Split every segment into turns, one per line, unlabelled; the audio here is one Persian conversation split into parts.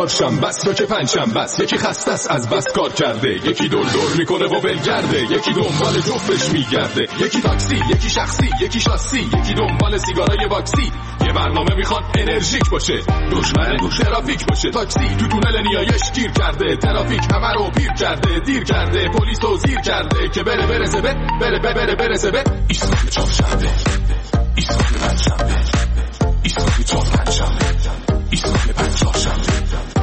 چهارشنبه است که پنجشنبه است. یکی خسته است از بس کار کرده، یکی دور میکنه و ولگرده، یکی دنبال جفتش میگرده، یکی تاکسی، یکی شخصی، یکی شاسی، یکی دنبال سیگارای واکسی. یه برنامه میخواد انرژیک باشه، دشمن ترافیک باشه. تاکسی تو تونل نیایش گیر کرده، ترافیک همه رو پیر کرده، دیر کرده، پلیس رو زیر کرده که برسه به ایستگاه چهارشنبه، ایستگاه پنجشنبه، ایستگاه چهارشنبه، ایستگاه پنجشنبه.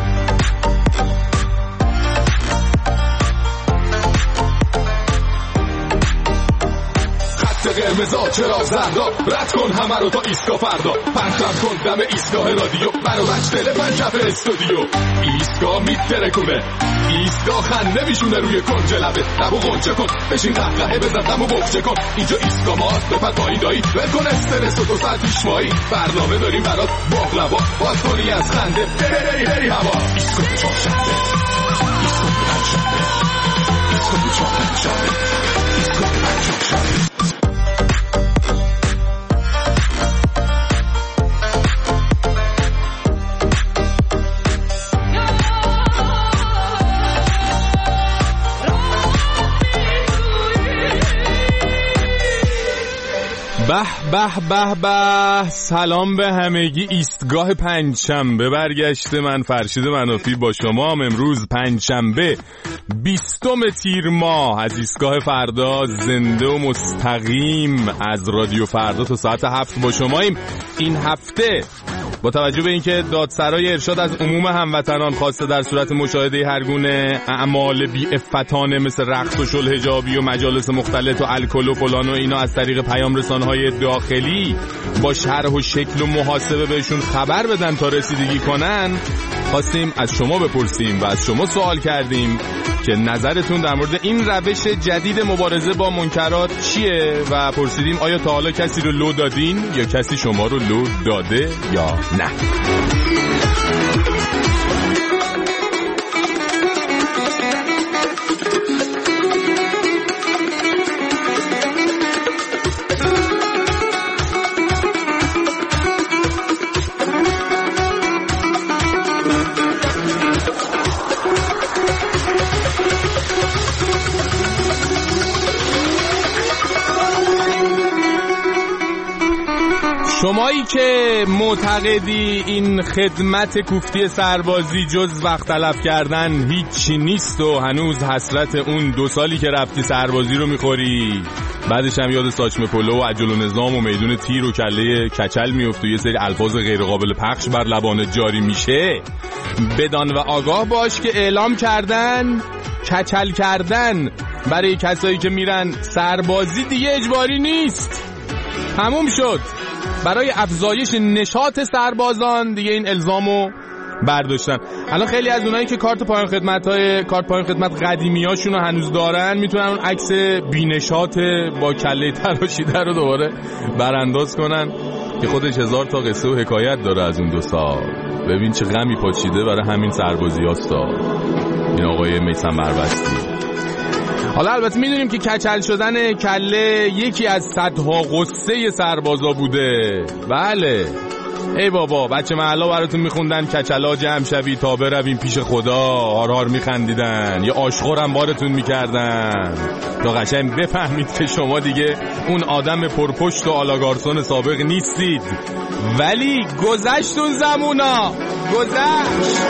قرمزا چراغ زردا، رد کن همه رو تا ایستگاه فردا. پرتم کن دم ایستگاه رادیو، برو بچ تلفن کف استودیو. ایستگاه میترکونه، ایستگاه خنده میشونه روی کنج لبه. لبو غنچه کن، بشین قهقهه بزن، دمو بخچه کن. اینجا ایستگاه ماست، بپر پایین دایی، ول کن استرس و 2 ساعت پیشوایی. برنامه داریم برات باقلوا، باز کنی از خنده بری هوا. ایستگاه چهارشنبه، ایستگاه پنجشنبه، ایستگاه چهارشنبه، ایستگاه پنجشنبه.
به سلام به همگی. ایستگاه پنجشنبه برگشته. من فرشید منافی با شما هم. امروز پنجشنبه 20 تیر ماه از ایستگاه فردا زنده و مستقیم از رادیو فردا تا ساعت 7 با شماییم. این هفته با توجه به اینکه دادسرای ارشاد از عموم هموطنان خواسته در صورت مشاهده هر گونه اعمال بی‌عفتانه مثل رقص و شلحجابی و مجالس مختلط و الکل و فلان و اینا از طریق پیام رسانه‌های داخلی با شرح و شکل و محاسبه بهشون خبر بدن تا رسیدگی کنن، خواستیم از شما بپرسیم و از شما سوال کردیم که نظرتون در مورد این روش جدید مبارزه با منکرات چیه و پرسیدیم آیا تا حالا کسی رو لو دادین یا کسی شما رو لو داده یا نه. شمایی که معتقدی این خدمت کوفتی سربازی جز وقت تلف کردن هیچی نیست و هنوز حسرت اون 2 سالی که رفتی سربازی رو میخوری، بعدش هم یاد ساچمه پلو و عجل و نظام و میدون تیر و کله کچل میفت و یه سری الفاظ غیر قابل پخش بر لبانت جاری میشه، بدان و آگاه باش که اعلام کردن کچل کردن برای کسایی که میرن سربازی دیگه اجباری نیست، تموم شد. برای افزایش نشاط سربازان دیگه این الزامو برداشتن. الان خیلی از اونایی که کارت پایان خدمت قدیمیاشون رو هنوز دارن میتونن اون عکس بی‌نشاط با کله تراشیده رو دوباره برانداز کنن که خودش 1000 تا قصه و حکایت داره از اون 2 سال. ببین چه غمی پاچیده برای همین سربازیاستا این آقای میثم بربستی. حالا البته میدونیم که کچل شدن کله یکی از صدها قصه سربازا بوده. بله ای بابا، بچه محلا براتون میخوندن کچلا جمع شوی تا برویم پیش خدا، هار میخندیدن، یه آشخورم بارتون میکردن تا قشنگ بفهمید که شما دیگه اون آدم پرپشت و آلاگارسون سابق نیستید. ولی گذشت اون زمونا، گذشت.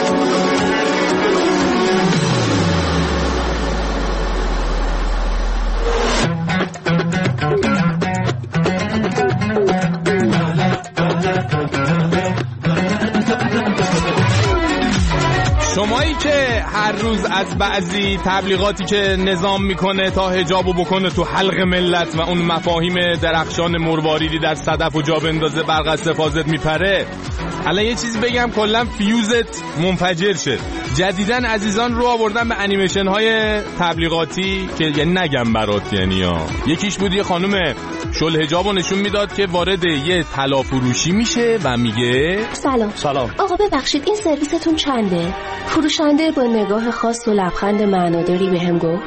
شمایی که هر روز از بعضی تبلیغاتی که نظام میکنه تا حجابو بکنه تو حلق ملت و اون مفاهیم درخشان مرواریدی در صدف و جا بندازه برق از حفاظت میپره، الان یه چیزی بگم کلا فیوزت منفجر شد. جدیدن عزیزان رو آوردن به انیمیشن های تبلیغاتی که یعنی نگم برات، یعنی یکیش بود یه خانم شلحجابو نشون میداد که وارد یه طلا فروشی میشه و میگه
سلام آقا، ببخشید این سرویستون چنده؟ فروشنده با نگاه خاص و لبخند معناداری بهم گفت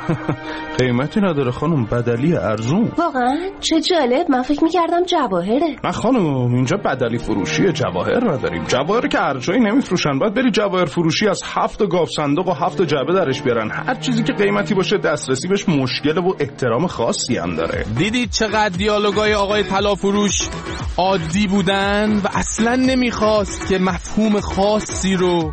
قیمتی نداره خانم، بدلی ارزون.
واقعا؟ چه جالب، من فکر میکردم جواهره.
نه خانم، اینجا بدلی فروشی جواهر نداریم. جواهر که هر جایی نمیفروشن، باید بری جواهر فروشی از 7 گاف صندوق و 7 جعبه درش بیارن. هر چیزی که قیمتی باشه دسترسی بهش مشکله و احترام خاصی هم داره.
دیدید چقدر دیالوگای آقای طلا فروش عادی بودن و اصلا نمیخواست که مفهوم خاصی رو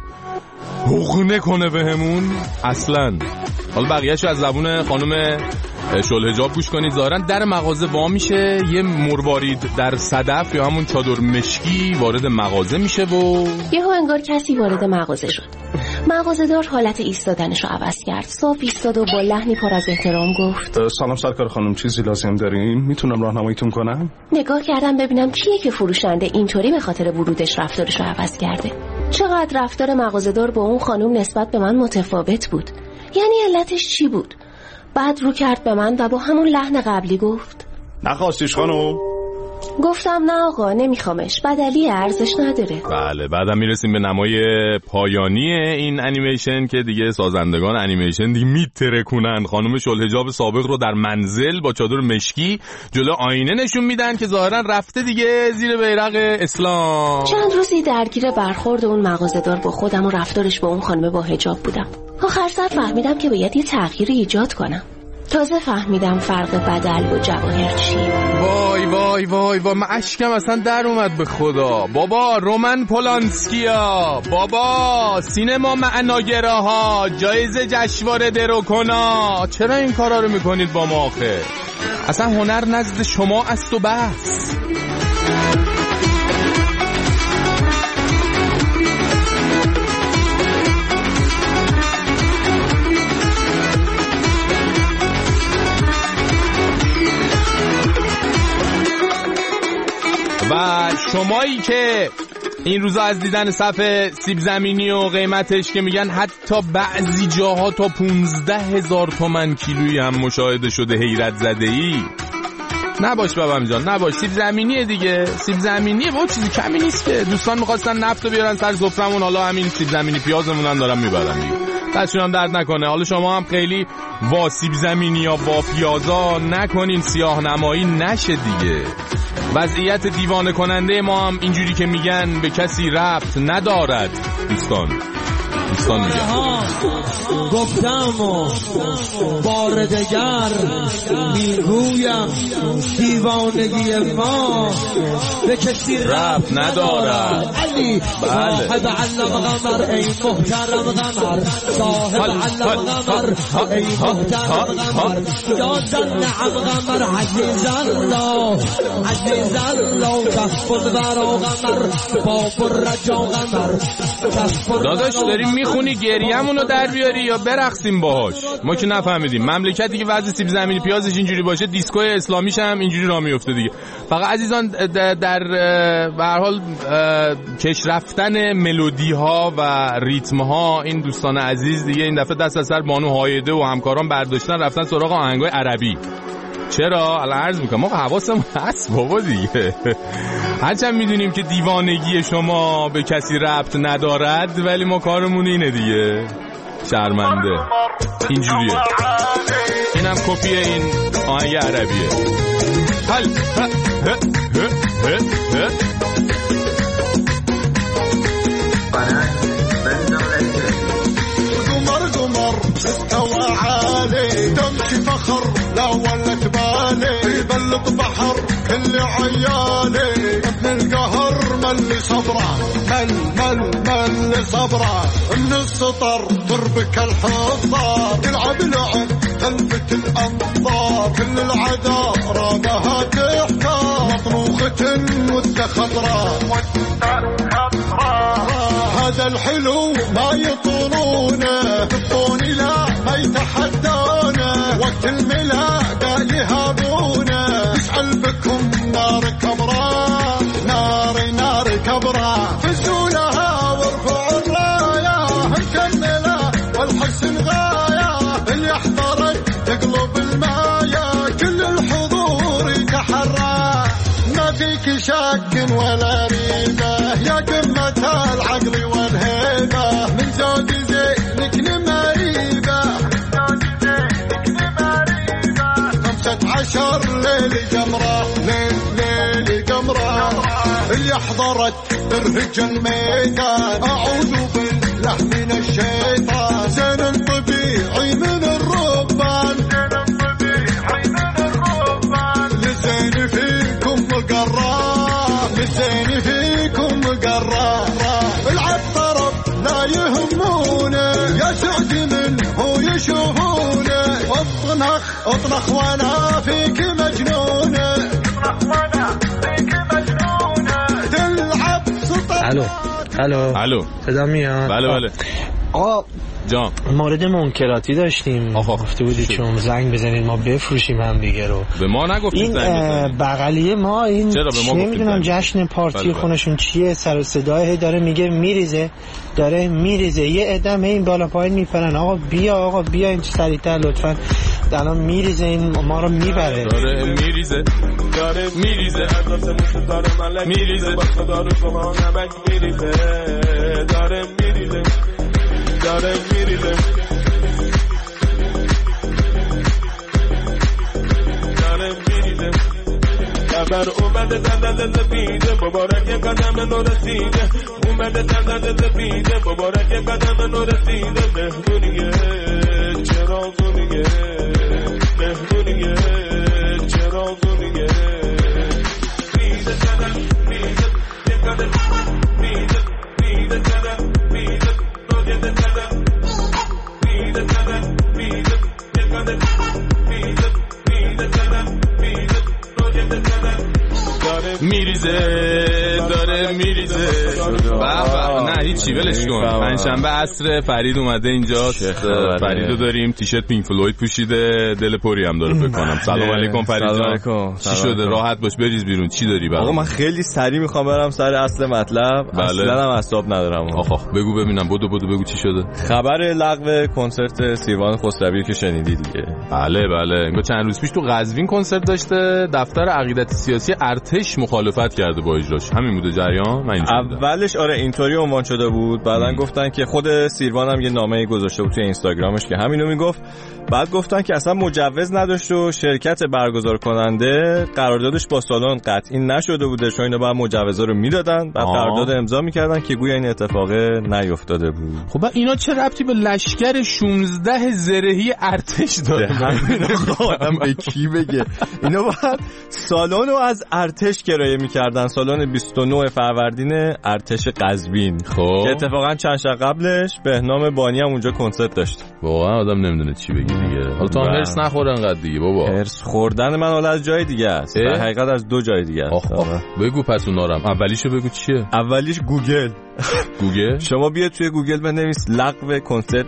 حقنه کنه بهمون اصلا. حالا بقیه‌شو از زبون خانم شلحجاب گوش کنید. ظاهرا در مغازه وا میشه، یه مروارید در صدف یا همون چادر مشکی وارد مغازه میشه و
یهو انگار کسی وارد مغازه شد. مغازه‌دار حالت ایستادنشو عوض کرد، صاف ایستاد و با لحنی پر از احترام گفت
سلام سرکار خانم، چیزی لازم دارین؟ میتونم راهنماییتون کنم؟
نگاه کردم ببینم کیه که فروشنده اینطوری به خاطر ورودش رفتارشو عوض کرده. چقدر رفتار مغازه‌دار با اون خانم نسبت به من متفاوت بود. یعنی علتش چی بود؟ بعد رو کرد به من و با همون لحن قبلی گفت
نخواستیش خانم؟
گفتم نه آقا، نمیخوامش، بدلی ارزش نداره.
بله، بعدم میرسیم به نمای پایانی این انیمیشن که دیگه سازندگان انیمیشن دیگه میترکونن. خانم شلحجاب سابق رو در منزل با چادر مشکی جلو آینه نشون میدن که ظاهرا رفته دیگه زیر بیرق اسلام.
چند روزی درگیر برخورد اون مغازه‌دار با خودم و رفتارش با اون خانم با حجاب بودم. آخر سر فهمیدم که باید یه تغییری ایجاد کنم. تازه فهمیدم فرق بدل و جواهر چیه.
وای وای وای وای، من اشکم اصلا در اومد به خدا. بابا رومن پولانسکیا، بابا سینما معناگراها، جایزه جشنواره دروکونا، چرا این کارا رو میکنید با ما آخه؟ اصلا هنر نزد شما است و بس. و شمایی که این روزا از دیدن صف سیب زمینی و قیمتش که میگن حتی بعضی جاها تا 15,000 تومان کیلویی هم مشاهده شده حیرت زده ای، نباش بابام جان، نباش. سیب زمینیه دیگه، سیب زمینیه و چیزی کمی نیست که. دوستان میخواستن نفتو بیارن سر سفرمون، حالا همین سیب زمینی پیازمون هم دارن میبرن دیگه. دستشون هم درد نکنه. حالا شما هم خیلی با سیب زمینی یا با پیازا نکنین، سیاه نمایی نشه دیگه. وضعیت دیوانه کننده ما هم اینجوری که میگن به کسی ربط ندارد. دوستان میگن
گفتم و بار دگر میگویم دیوانگی ما به کسی ربط ندارد. علی صاحب علم قمر، ای محترم قمر، صاحب علم قمر، ای محترم قمر، یا نعم قمر، عزیز الله تفضل برا قمر، باب الرجا قمر.
داداش داریم میخونی گریه‌مونو در بیاری یا برقصیم باهاش؟ ما که نفهمیدیم. مملکتی که وضع سیب زمینی پیازش اینجوری باشه، دیسکوی اسلامیش هم اینجوری راه میفته دیگه. فقط عزیزان در به هر حال کش رفتن ملودی ها و ریتم ها، این دوستان عزیز دیگه این دفعه دست از سر بانو هایده و همکاران برداشتن رفتن سراغ آهنگای عربی. چرا؟ الان عرض میکنم ما حواسمون هست بابا دیگه. هرچند میدونیم که دیوانگی شما به کسی ربط ندارد، ولی ما کارمون اینه دیگه. شرمنده اینجوریه. اینم کپی این آهنگ عربیه. هل
تمشي فخر لا ولا تبالي يبلط بحر كل عيالي ابن القهر مل صبره مل صبره من السطر تربك الحضار تلعب لعب تلفت الانظار كل العذارى بها تحتار مطروخة والتخضراء هذا الحلو ما يطولونه الطوني لا ما يتحدونه وقت الملاقة يهابونه يشعل بكم نار كبرى نار كبرى فزوا لها وارفعوا الراية مكملة والحسن غاية اللي احضرت تقلب الماية كل الحضور يتحدى فيك شك ولا ريبة يا قمة العقل والهيبة من زود زينك نمريبة 15 ليل قمرة ليل قمرة اللي حضرت ترهج الميدان أعوذ بالله من الشيطان زين طبيعي من الربان لزين فيكم مقرار لزين فيكم مقرار العطرب لا يهمونه يا سعد منه يشوفونه اطنخ وانا فيك مجنونه تلعب سطر
الو
صدا میاد؟
بله
آقا
جان
مورد منکراتی داشتیم گفته بودید چون زنگ بزنید ما بفروشیم هم دیگه رو
به ما نگفتید
این بغلیه ما این نمیدونم جشن پارتی خونشون چیه سر و صدای داره میگه میریزه یه عدم این بالا پایین میپرن آقا بیا این سریعتر لطفا الان میریزه این ما رو میبره
داره میریزه
خبر اومده دندان زبیده مبارک قدم نو رسیده اومده دندان زبیده مبارک قدم نو رسیده مهمونیه چراغونیه مهمونیه چراغونیه میده زدن میده یکاده میده زدن میده نوجده زدن میده زدن میده یکاده میده زدن میده نوجده زدن
داره میریزه نه هیچی ولش کن پنجشنبه عصر فرید اومده اینجا فریدو داریم تیشرت پینک فلوید پوشیده دل پوری هم داره بکنم سلام علیکم فرید جان چی شده راحت باش بریز بیرون چی داری برام
آقا من خیلی سریع میخوام برم سر اصل مطلب اصلا هم اعصاب ندارم
آخ بگو ببینم بدو بگو چی شده
خبر لغو کنسرت سیروان خسروی که شنیدی دیگه
بله انگار چند روز پیش تو قزوین کنسرت داشته دفتر عقیدت سیاسی ارتش مخالفت کرده با اجراش همین بوده جریان من
اولش آره اینطوری عنوان شده بود بعدن گفتن که خود سیروان هم یه نامه‌ای گذاشته بود توی اینستاگرامش که همینو میگفت بعد گفتن که اصلا مجوز نداشت و شرکت برگزار کننده قراردادش با سالن قطعی نشده بوده چون اینا باید مجوزا رو میدادن بعد قرارداد امضا میکردن که گویا این اتفاق نیفتاده بود
خب اینا چه ربطی به لشکر 16 زرهی ارتش داره
آدم به کی بگه اینا بعد سالن رو از ارتش کرایه میکردن سالن 29 فروردین ارتش قزوین
خب
که اتفاقا چند شب قبلش بهنام بانی هم اونجا کنسرت داشت
واقعا آدم نمیدونه چی بگه دیگه حالا تو هرس نخور انقدر دیگه بابا
هرس خوردن من حالا از جای دیگه است در حقیقت از دو جای دیگه است
بگو پس اونارم اولیشو بگو چیه
اولیش گوگل شما بیا توی گوگل بنویس لغو کنسرت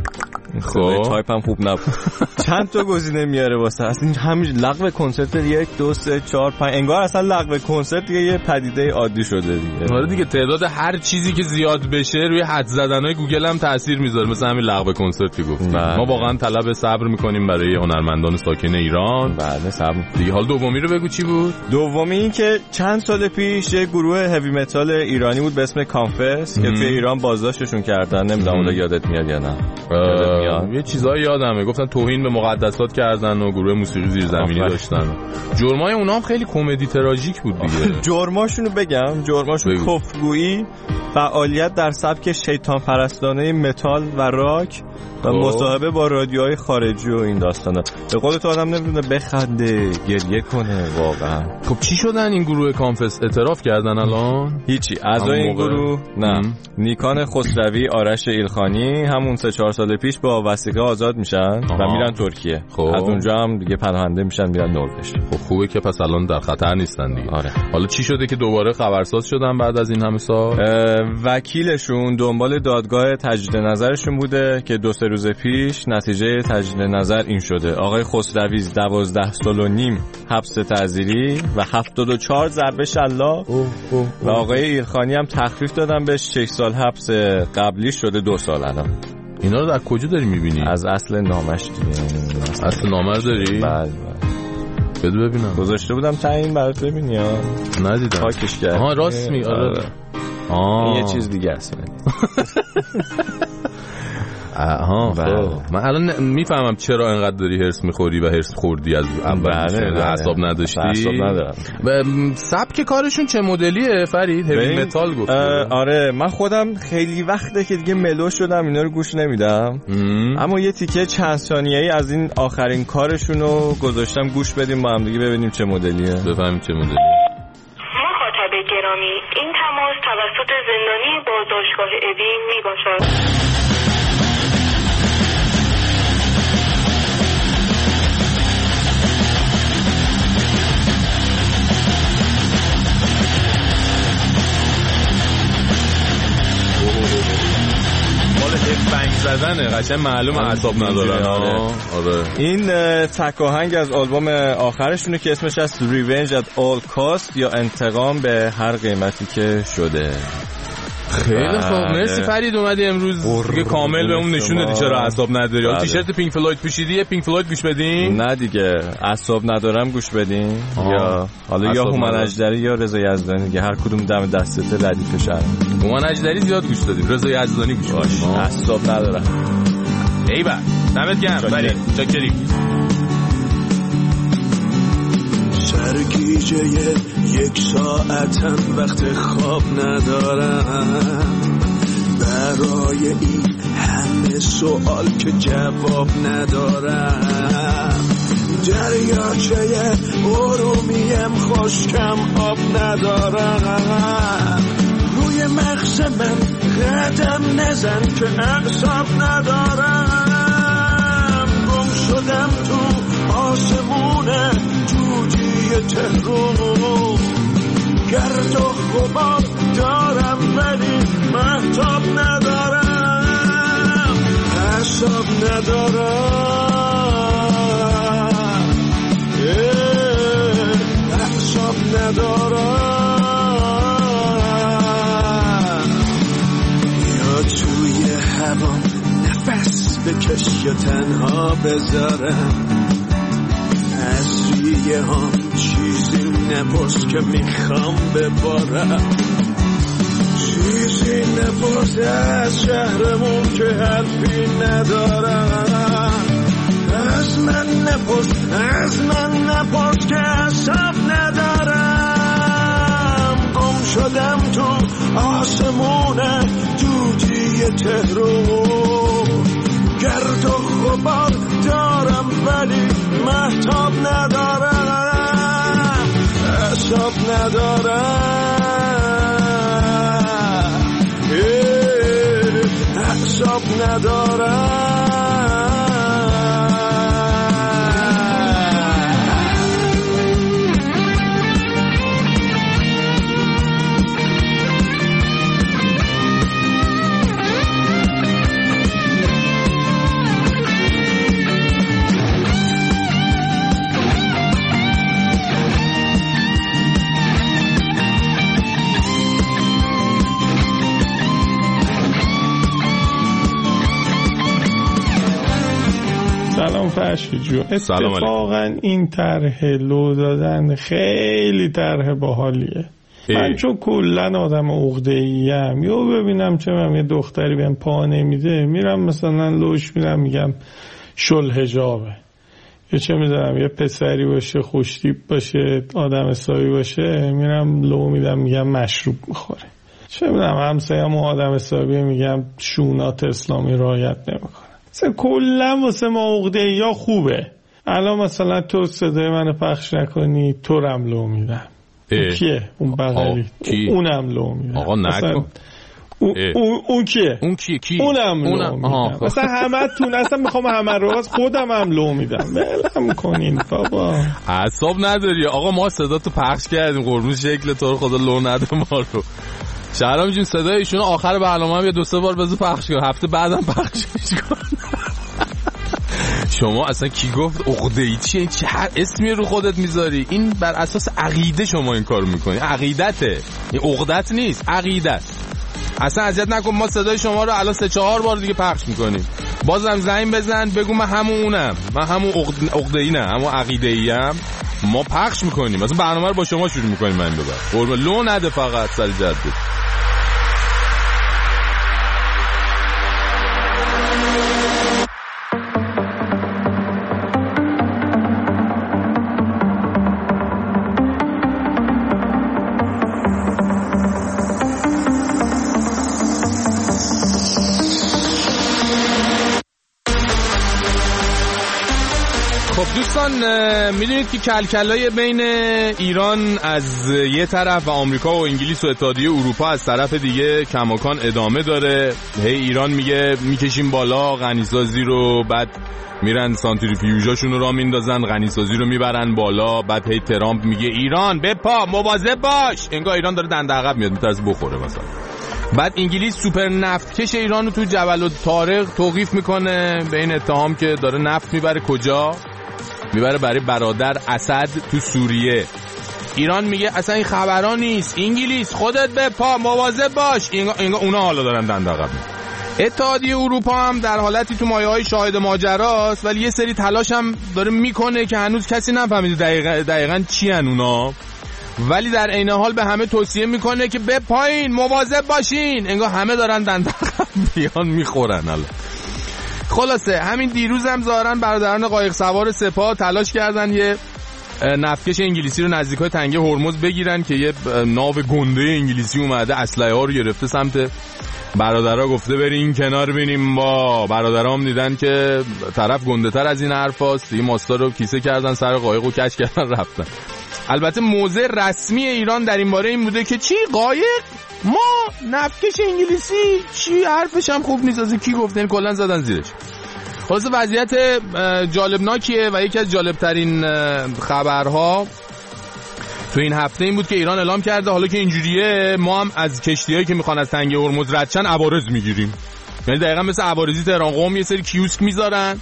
خب تایپ هم خوب نبود چند تا گزینه میاره واسه اصلا همین لغو کنسرت 1 2 3 4 5 انگار اصلا لغو کنسرت یه پدیده عادی شده دیگه
آره دیگه تعداد هر چیزی که زیاد بشه روی حد زدنهای گوگل هم تاثیر میذاره مثلا همین لغو کنسرتی گفتیم ما واقعا طلب صبر میکنیم برای هنرمندان ساکن ایران
بله صبر
دیگه حال دومی رو بگو چی بود
دومی این که چند سال پیش یه گروه هوی متال ایرانی بود به اسم کانفس که توی ایران بازداشتشون کردن نمیدونم اون یادت میاد یا نه
یه چیزایی یادمه گفتن توهین به مقدسات کردن و گروه موسیقی زیرزمینی داشتن جرمای اونا هم خیلی کمدی تراژیک بود دیگه
جرماشونو بگم جرماشون کفرگویی فعالیت در سبک شیطان پرستانه متال و راک و مصاحبه با رادیوهای خارجی و این داستانا به قول تو آدم نمیدونه بخنده گریه کنه واقعا
خب چی شدن این گروه کانفس اعتراف کردن الان
هیچی اعضای این گروه نه نیکان خسروی آرش ایلخانی همون 3-4 سال پیش با وثیقه آزاد میشن و میرن ترکیه از اونجا هم دیگه پناهنده میشن میرن نروژ
خب خوبه که پس الان در خطر نیستن دیگه
آره.
حالا چی شده که دوباره خبرساز شدن بعد از این همه سال
وکیلشون دنبال دادگاه تجدید نظرشون بوده که 2-3 روز پیش نتیجه تجدید نظر این شده آقای خسروی 12 سال و نیم حبس تعزیری و 74 ضربه شلاق و آقای ایلخانی هم تخفیف دادن بهش 6 سال حبس قبلی شده 2 سال الان
اینا رو در کجا داری میبینی؟
از اصل نامش دیگه
اصل نامه رو داری؟
بله
بده ببینم.
گذاشته بودم تعیین برات ببینی ها.
ندیدم.
پاکش کرد.
آها راست می. آره.
این یه چیز دیگه است.
آها من الان میفهمم چرا اینقدر داری هرس میخوری و هرس خوردی از اول. اعصاب نداشتی.
اعصاب ندارم.
سبک کارشون چه مدلیه فرید؟ هیوی متال گفت.
آره من خودم خیلی وقته که دیگه ملو شدم اینا رو گوش نمیدم. اما یه تیکه چند ثانیه‌ای از این آخرین کارشون رو گذاشتم گوش بدیم با هم دیگه ببینیم چه مدلیه.
بفهمیم چه مدلیه.
مخاطب گرامی این تماس توسط زندانی بازداشتگاه اوین میباشد.
بنگ زدنه قشنگ معلوم اعصاب ندارن. آره
این تک آهنگ از آلبوم آخرشونه که اسمش از Revenge at All Cost یا انتقام به هر قیمتی که شده.
خیلی خوب مرسی فرید اومدی امروز دیگه کامل به اون نشون دادی چرا اعصاب نداری. تیشرت پینک فلوید پوشیدی. پینک فلوید گوش بدین؟
نه دیگه اعصاب ندارم گوش بدین یا حالا یا هومن اجدری یا رضا یزدانی دیگه هر کدوم دم دستت ردیف شهر.
هومن اجدری زیاد گوش دادیم. رضا یزدانی گوش باش.
اعصاب ندارم.
ایول دمت گرم فرید. چاکری.
سرگیجه یک ساعتم وقت خواب ندارم برای این همه سوال که جواب ندارم. دریاچه ارومیم خشکم آب ندارم. روی مغز من قدم نزن که اعصاب ندارم. گم شدم تو آسمون تهرون گرد و غبار دارم ولی مهتاب ندارم. اعصاب ندارم. اعصاب ندارم. یا توی هوا نفس بکش یا تنها بذارم. از ریه هم چیزی نپرس که میخوام ببارم. چیزی نپرس از شهرمون که حرفی ندارم. از من نپرس که حساب ندارم. گم شدم تو آسمون دودی تهرون گرد و غبار دارم ولی مهتاب ندارم. اعصاب ندارم. اعصاب ندارم.
سلام فرشی جو. اتفاقا این طرح لو دادن خیلی طرح باحالیه. من چون کلن آدم عقده‌ایم یا ببینم چه من یه دختری بهم پا نمیده میرم مثلا لوش میرم میگم شل حجابه، یا چه میدونم یه پسری باشه خوشتیپ باشه آدم حسابی باشه میرم لو میدم میگم مشروب میخوره. چه میدونم همسایه‌مو آدم حسابی میگم شونات اسلامی رعایت نمیکنه. مثلا کلا واسه ما عقده‌ای یا خوبه. الان مثلا تو صدای منو پخش نکنی تو رم لو میدم. کیه اون بغلی؟ اونم لو میدم. آقا نکن. اون کیه؟
اون کیه؟ کی؟
اونم لو میدم. مثلا همه تون اصلا میخوام همه رو از خودم هم لو میدم. ولم کنین بابا.
اعصاب نداری آقا. ما صدا تو پخش کردیم قربون شکل تو رو خدا لو نده ما رو. شهرام جون صدای ایشون آخر برنامه هم یه 2-3 بار بذار پخش کن، هفته بعدم پخشش کن. شما اصلا کی گفت عقده‌ای چیه؟ چه هر اسمی رو خودت میذاری؟ این بر اساس عقیده شما این کارو میکنی. عقیدته، این عقدت نیست، عقیدت. اصلا اذیت نکن. ما صدای شما رو الان 3-4 بار دیگه پخش میکنیم. بازم زنگ بزن بگو من همون عقده‌ای نه همون عقیده‌ایم. ما پخش میکنیم، مثلا برنامه رو با شما شروع میکنیم. من ببر لو نده فقط سر جد. خب دوستان، میدونید که کلکلای بین ایران از یه طرف و آمریکا و انگلیس و اتحادیه اروپا از طرف دیگه کماکان ادامه داره. هی ایران میگه میکشیم بالا غنیسازی رو، بعد میرن سانتریفیوژاشون رو را میندازن غنیسازی رو میبرن بالا، بعد هی ترامپ میگه ایران بپا مواظب باش، انگار ایران داره دنده عقب میاد میترسه بخوره مثلا. بعد انگلیس سوپر نفت کش ایران رو تو جبل الطارق توقیف میکنه به این اتهام که داره نفت میبره کجا؟ میبره برای برادر اسد تو سوریه. ایران میگه اصلا این خبران نیست، انگلیس خودت بپا مواظب باش، انگار اونا حالا دارن دنده عقب. اتحادیه اروپا هم در حالتی تو مایه‌های شاهد ماجراست، ولی یه سری تلاش هم داره میکنه که هنوز کسی نفهمیده دقیقاً چی ان اونا، ولی در عین حال به همه توصیه میکنه که بپایین مواظب باشین، انگار همه دارن دنده عقب بیان میخورن. حالا خلاصه همین دیروز هم ظاهرا برادران قایق سوار سپاه تلاش کردن یه نفتکش انگلیسی رو نزدیکای تنگه هرمز بگیرن که یه ناو گنده انگلیسی اومده اسلحه ها رو گرفته سمت برادرها، گفته برین کنار بینیم. با برادرام دیدن که طرف گنده تر از این حرفاست، این ماستا رو کیسه کردن سر قایق و کش کردن رفتن. البته موضع رسمی ایران در این باره این بوده که چی قایق ما نفتکش انگلیسی چی حرفش هم خوب نیست، از کی گفت، این کلا زدن زیرش. خلاص وضعیت جالبناکیه و یکی از جالبترین خبرها تو این هفته این بود که ایران اعلام کرده حالا که اینجوریه ما هم از کشتیایی که میخوان از تنگه هرمز رد شن عوارض میگیریم. یعنی دقیقاً مثل عوارضی تهران قم یه سری کیوسک میذارن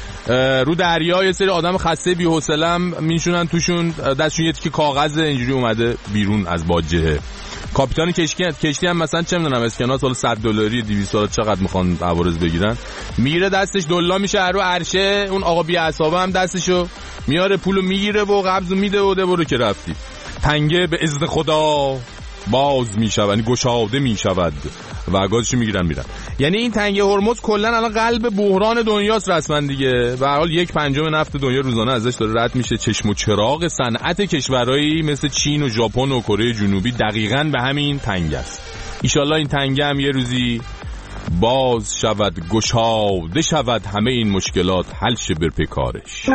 رو دریا، یه سری آدم خسته بی‌حوصله میشونن توشون، دستشون یه تیکه کاغذ اینجوری اومده بیرون از باجه. کاپیتان کشتی هم مثلا چه میدونم اسکناس حالا $100 $200 چقدر میخوان عوارض بگیرن، میره دستش دلا میشه رو عرشه، اون آقا بی اعصابه هم دستشو میاره پولو میگیره و قبضو میده و ده برو که رفتی. تنگه به اذن خدا باز میشود، یعنی گشاده میشود و گازشو میگیرن میرن. یعنی این تنگه هرمز کلا الان قلب بحران دنیاست رسما دیگه. به هر حال 1/5 نفت دنیا روزانه ازش داره رد میشه. چشم و چراغ صنعت کشورایی مثل چین و ژاپن و کره جنوبی دقیقاً به همین تنگه است. ان شاءالله این تنگه هم یه روزی باز شود، گشاده شود، همه این مشکلات حل شه بر پیکارش.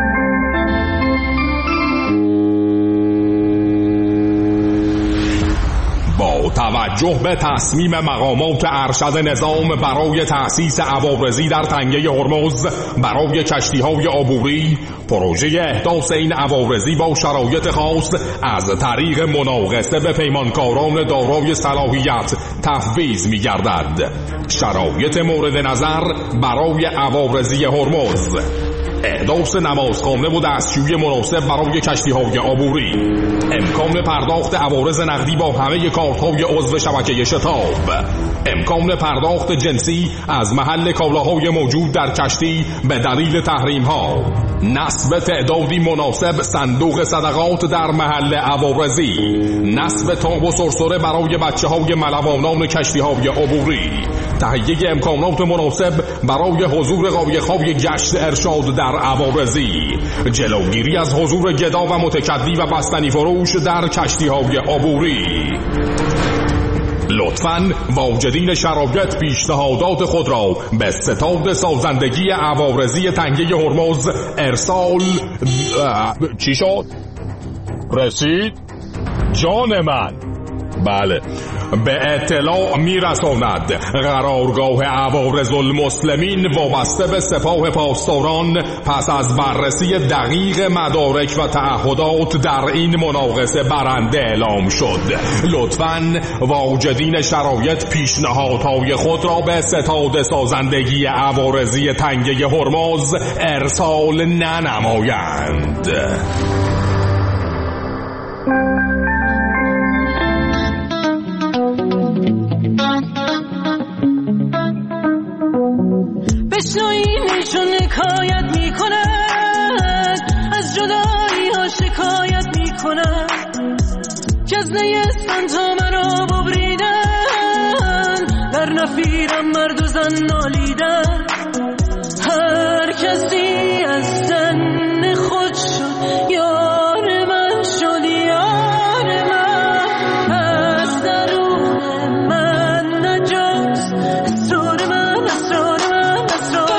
با توجه به تصمیم مقامات ارشد نظام برای تأسیس عوارضی در تنگه هرمز برای کشتی‌های عبوری، پروژه احداث این عوارضی با شرایط خاص از طریق مناقصه به پیمانکاران دارای صلاحیت تفویض می‌گردد. شرایط مورد نظر برای عوارضی هرمز: احداث نمازخانه و دستشویی مناسب برای کشتی‌های عبوری، امکان پرداخت عوارض نقدی با همه کارت‌های عضو شبکه شتاب، امکان پرداخت جنسی از محل کالاهای موجود در کشتی به دلیل تحریم‌ها، نصب تعدادی مناسب صندوق صدقات در محل عوارضی، نصب تاب و سرسره برای بچه‌های ملوانان کشتی‌های عبوری، تهیه امکانات مناسب برای حضور قایق‌های گشت ارشاد در عوارضی، جلوگیری از حضور گدا و متکدی و بستنی فروش در کشتی‌های عبوری. لطفاً واجدین شرایط پیشنهادات خود را به ستاد سازندگی عوارضی تنگه هرمز ارسال. چی شد؟ رسید؟ جان من. بله، به اطلاع میرساند قرارگاه عوارض المسلمین وابسته به سپاه پاسداران پس از بررسی دقیق مدارک و تعهدات در این مناقصه برنده اعلام شد. لطفاً واجدین شرایط پیشنهادهای خود را به ستاد سازندگی عوارضی تنگه هرمز ارسال ننمایند.
بشنوین چون حکایت میکند از جدایی ها شکایت
گرسنه سنتا مرا ببریدن، در نفیرم مرد و زن نالیدن. هر کسی از زن خود شد یار من، شد یار من. از درون من نجاست اسرار من، اسرار من، اسرار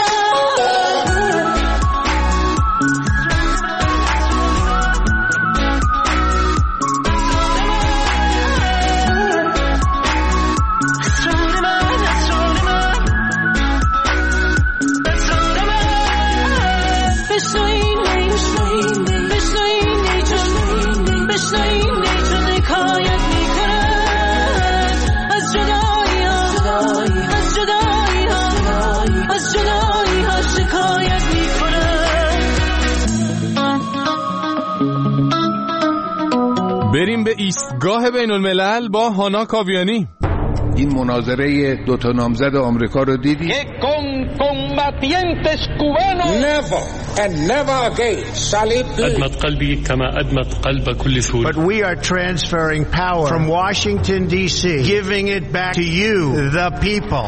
بریم به ایستگاه بین الملل با هانا کاویانی.
این مناظره دوتا نامزد آمریکا رو دیدی؟
Never and never again shall it be.
أدمت قلبي كما أدمت قلب كل سوري.
But we are transferring power from Washington D.C., giving it back to you, the people.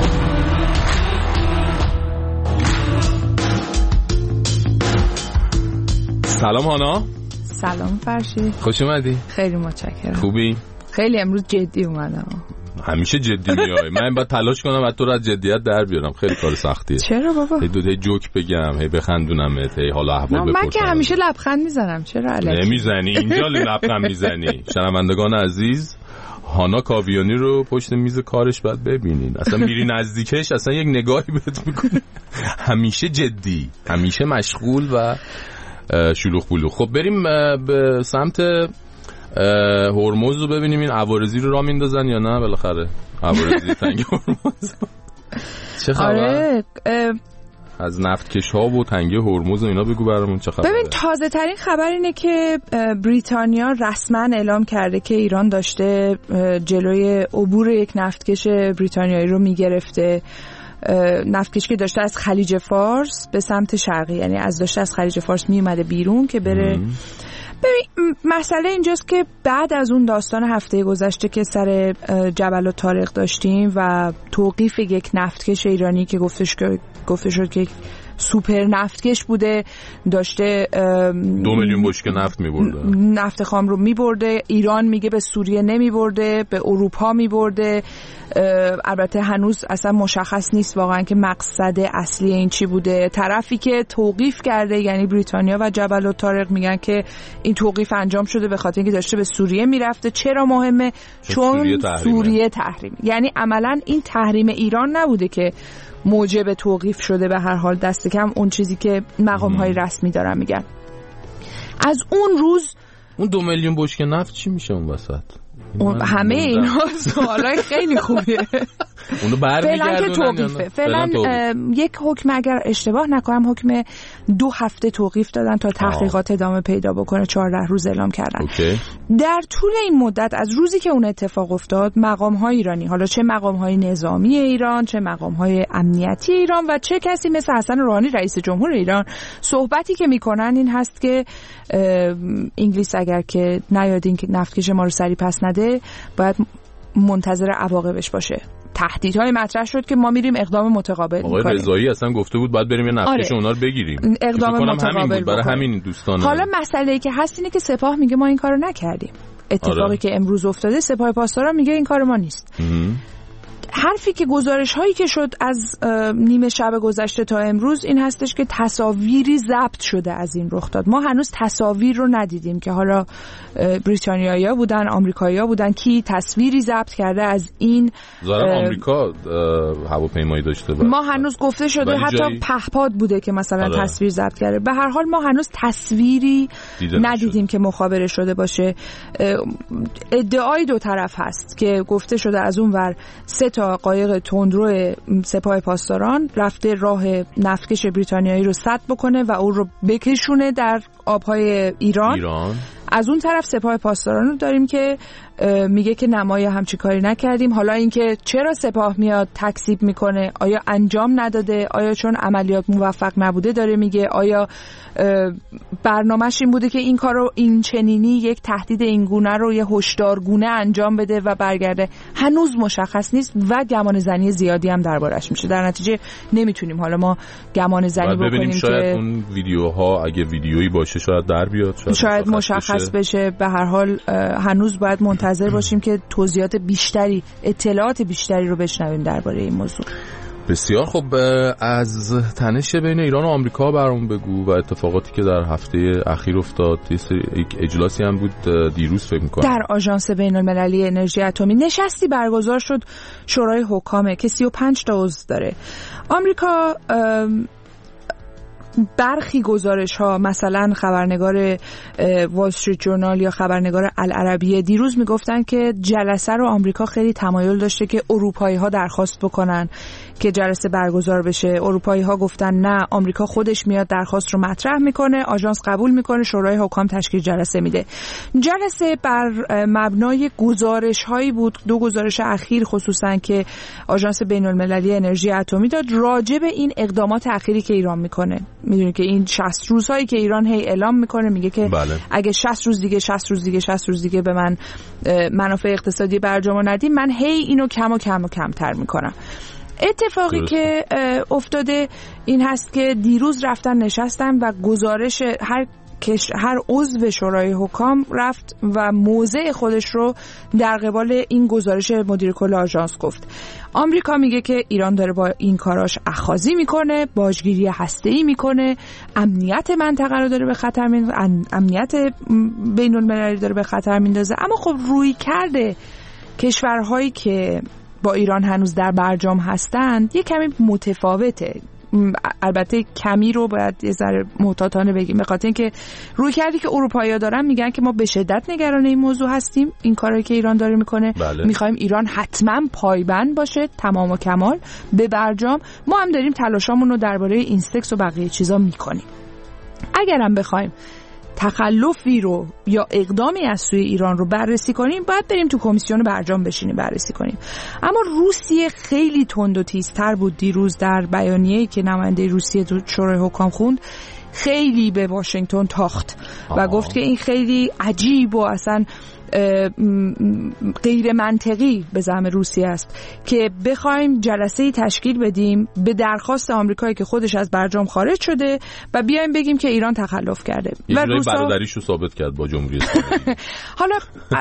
سلام هانا.
سلام فرشید.
خوش اومدی.
خیلی متشکرم.
خوبی؟
خیلی امروز جدی اومدم.
همیشه جدی میای. من باید تلاش کنم تو رو از جدیت در بیارم. خیلی کار سختیه.
چرا بابا؟
هی دو جوک بگم، هی بخندونمت، هی حالا احوال بپرسم.
من که همیشه لبخند میزنم. چرا الکی؟
نمیزنی. اینجا لبخند میزنی. شنوندگان عزیز، هانا کاویانی رو پشت میز کارش باید ببینین. اصلا میری نزدیکش، اصلا یک نگاهی بهت میکنه. همیشه جدی، همیشه مشغول و شلوغ بلوغ. خب بریم به سمت هرمز رو ببینیم این عوارضی رو راه میندازن یا نه. بالاخره عوارضی تنگ هرمز چه خبر؟
آره
از نفتکش ها و تنگی هرمز و اینا بگو برامون چه خبره.
ببین تازه ترین خبر اینه که بریتانیا رسما اعلام کرده که ایران داشته جلوی عبور یک نفتکش بریتانیایی رو میگرفته. نفتکشی که داشته از خلیج فارس به سمت شرقی، یعنی داشته از خلیج فارس می اومده بیرون که بره. ببین مسئله اینجاست که بعد از اون داستان هفته گذشته که سر جبل الطارق داشتیم و توقیف یک نفتکش ایرانی که گفته شد که سوپر نفتکش بوده، داشته
2 میلیون بشکه نفت میبرده،
نفت خام رو میبرده. ایران میگه به سوریه نمیبرده، به اروپا میبرده. البته هنوز اصلا مشخص نیست واقعا که مقصد اصلی این چی بوده. طرفی که توقیف کرده یعنی بریتانیا و جبل الطارق میگن که این توقیف انجام شده به خاطر اینکه داشته به سوریه میرفته. چرا مهمه؟ چون سوریه تحریم، یعنی عملا این تحریم ایران نبوده که موجب توقیف شده. به هر حال دست کم اون چیزی که مقام‌های رسمی دارن میگن. از اون روز
اون 2 میلیون بشکه نفت چی میشه اون وسط؟
همه اینا سوالای خیلی خوبیه.
اونو برمیگردونن
فعلا یک حکم، اگر اشتباه نکنم حکم 2 هفته توقیف دادن تا تحقیقات ادامه پیدا بکنه. 14 روز اعلام کردن. در طول این مدت از روزی که اون اتفاق افتاد مقام‌های ایرانی، حالا چه مقام‌های نظامی ایران، چه مقام‌های امنیتی ایران و چه کسی مثل حسن روحانی رئیس جمهور ایران، صحبتی که میکنن این هست که انگلیس اگر که نیادین که نفتکش ما رو سری پس نده باید منتظر عواقبش باشه. تهدیدهای مطرح شد که ما میریم اقدام متقابل میکنیم.
آقای رضایی اصلا گفته بود باید بریم یه نفتکش اونا رو بگیریم.
اقدام متقابل بود.
برای همین دوستان.
حالا مسئله‌ای که هست اینه که سپاه میگه ما این کارو نکردیم. اتفاقی که امروز افتاده سپاه پاسداران میگه این کار ما نیست. حرفی که گزارش هایی که شد از نیمه شب گذشته تا امروز این هستش که تصاویری ضبط شده از این رخ داد. ما هنوز تصاویر رو ندیدیم که حالا بریتانیایی‌ها بودن، آمریکایی‌ها بودن، کی تصویری ضبط کرده از این.
ظاهرا آمریکا هواپیمایی داشته.
ما هنوز گفته شده حتی پهپاد بوده که مثلا تصویر ضبط کرده. به هر حال ما هنوز تصویری ندیدیم که مخابره شده باشه. ادعای دو طرف هست که گفته شده از اون ور 3 تا قایق تندرو سپاه پاسداران رفته راه نفتکش بریتانیایی رو سد بکنه و اون رو بکشونه در آبهای ایران. از اون طرف سپاه پاسداران رو داریم که میگه که نمای همچی کاری نکردیم. حالا اینکه چرا سپاه میاد تکذیب میکنه، آیا انجام نداده، آیا چون عملیات موفق نبوده داره میگه، آیا برنامه‌اش این بوده که این کارو این چنینی یک تهدید این گونه رو یه هشدارگونه انجام بده و برگرده، هنوز مشخص نیست و گمان زنی زیادی هم دربارش میشه. در نتیجه نمیتونیم حالا ما گمان زنی بکنیم که
شاید اون ویدیوها اگه ویدیویی باشه شاید در بیاد،
شاید مشخص بشه. به هر حال هنوز باید منتظر باشیم که توضیحات بیشتری، اطلاعات بیشتری رو بشنویم درباره این موضوع.
بسیار خب، از تنش بین ایران و آمریکا برام بگو و اتفاقاتی که در هفته اخیر افتاد. یک اجلاسی هم بود دیروز فکر می‌کنم
در آژانس بین‌المللی انرژی اتمی نشستی برگزار شد شورای حکامه که 35 تا عضو داره. آمریکا برخی گزارش ها، مثلا خبرنگار وال استریت جورنال یا خبرنگار العربیه دیروز میگفتن که جلسه رو آمریکا خیلی تمایل داشته که اروپایی ها درخواست بکنن که جلسه برگزار بشه. اروپایی ها گفتن نه، آمریکا خودش میاد درخواست رو مطرح میکنه، آژانس قبول میکنه، شورای حکام تشکیل جلسه میده. جلسه بر مبنای گزارش هایی بود، 2 گزارش اخیر خصوصا که آژانس بین‌المللی انرژی اتمی داد راجع به این اقدامات اخیری که ایران میکنه. میدونید که این 60 روزهایی که ایران هی اعلام میکنه، میگه که بله، اگه 60 روز دیگه به من منافع اقتصادی برجام ندیم، من هی اینو کم و کمتر میکنم. اتفاقی درست که افتاده این هست که دیروز رفتن نشستن و گزارش هر عضو شورای حکام رفت و موضع خودش رو در قبال این گزارش مدیر کل آژانس گفت. آمریکا میگه که ایران داره با این کاراش اخاذی میکنه، باجگیری هسته‌ای میکنه، امنیت منطقه رو داره به خطر امنیت بین المللی داره به خطر میندازه. اما خب روی کرده کشورهایی که با ایران هنوز در برجام هستند یه کمی متفاوته. البته کمی رو باید یه ذره محتاطانه بگیم، به خاطر اینکه روی کردی که اروپایی‌ها دارن میگن که ما به شدت نگران این موضوع هستیم، این کاری که ایران داره میکنه. بله. میخوایم ایران حتما پایبند باشه تمام و کمال به برجام. ما هم داریم تلاشامون رو درباره اینستکس و بقیه چیزا میکنیم. اگرم بخوایم تخلفی رو یا اقدامی از سوی ایران رو بررسی کنیم، باید بریم تو کمیسیون برجام بشینیم بررسی کنیم. اما روسیه خیلی تند و تیزتر بود دیروز در بیانیه‌ای که نماینده روسیه تو شورای حکام خوند، خیلی به واشنگتن تاخت و گفت که این خیلی عجیب و اصلا غیر منطقی به زعم روسیه است که بخوایم جلسه‌ای تشکیل بدیم به درخواست آمریکایی که خودش از برجام خارج شده و بیایم بگیم که ایران تخلف کرده
و روسا برادریشو ثابت کرد با جمهوری اسلامی.
حالا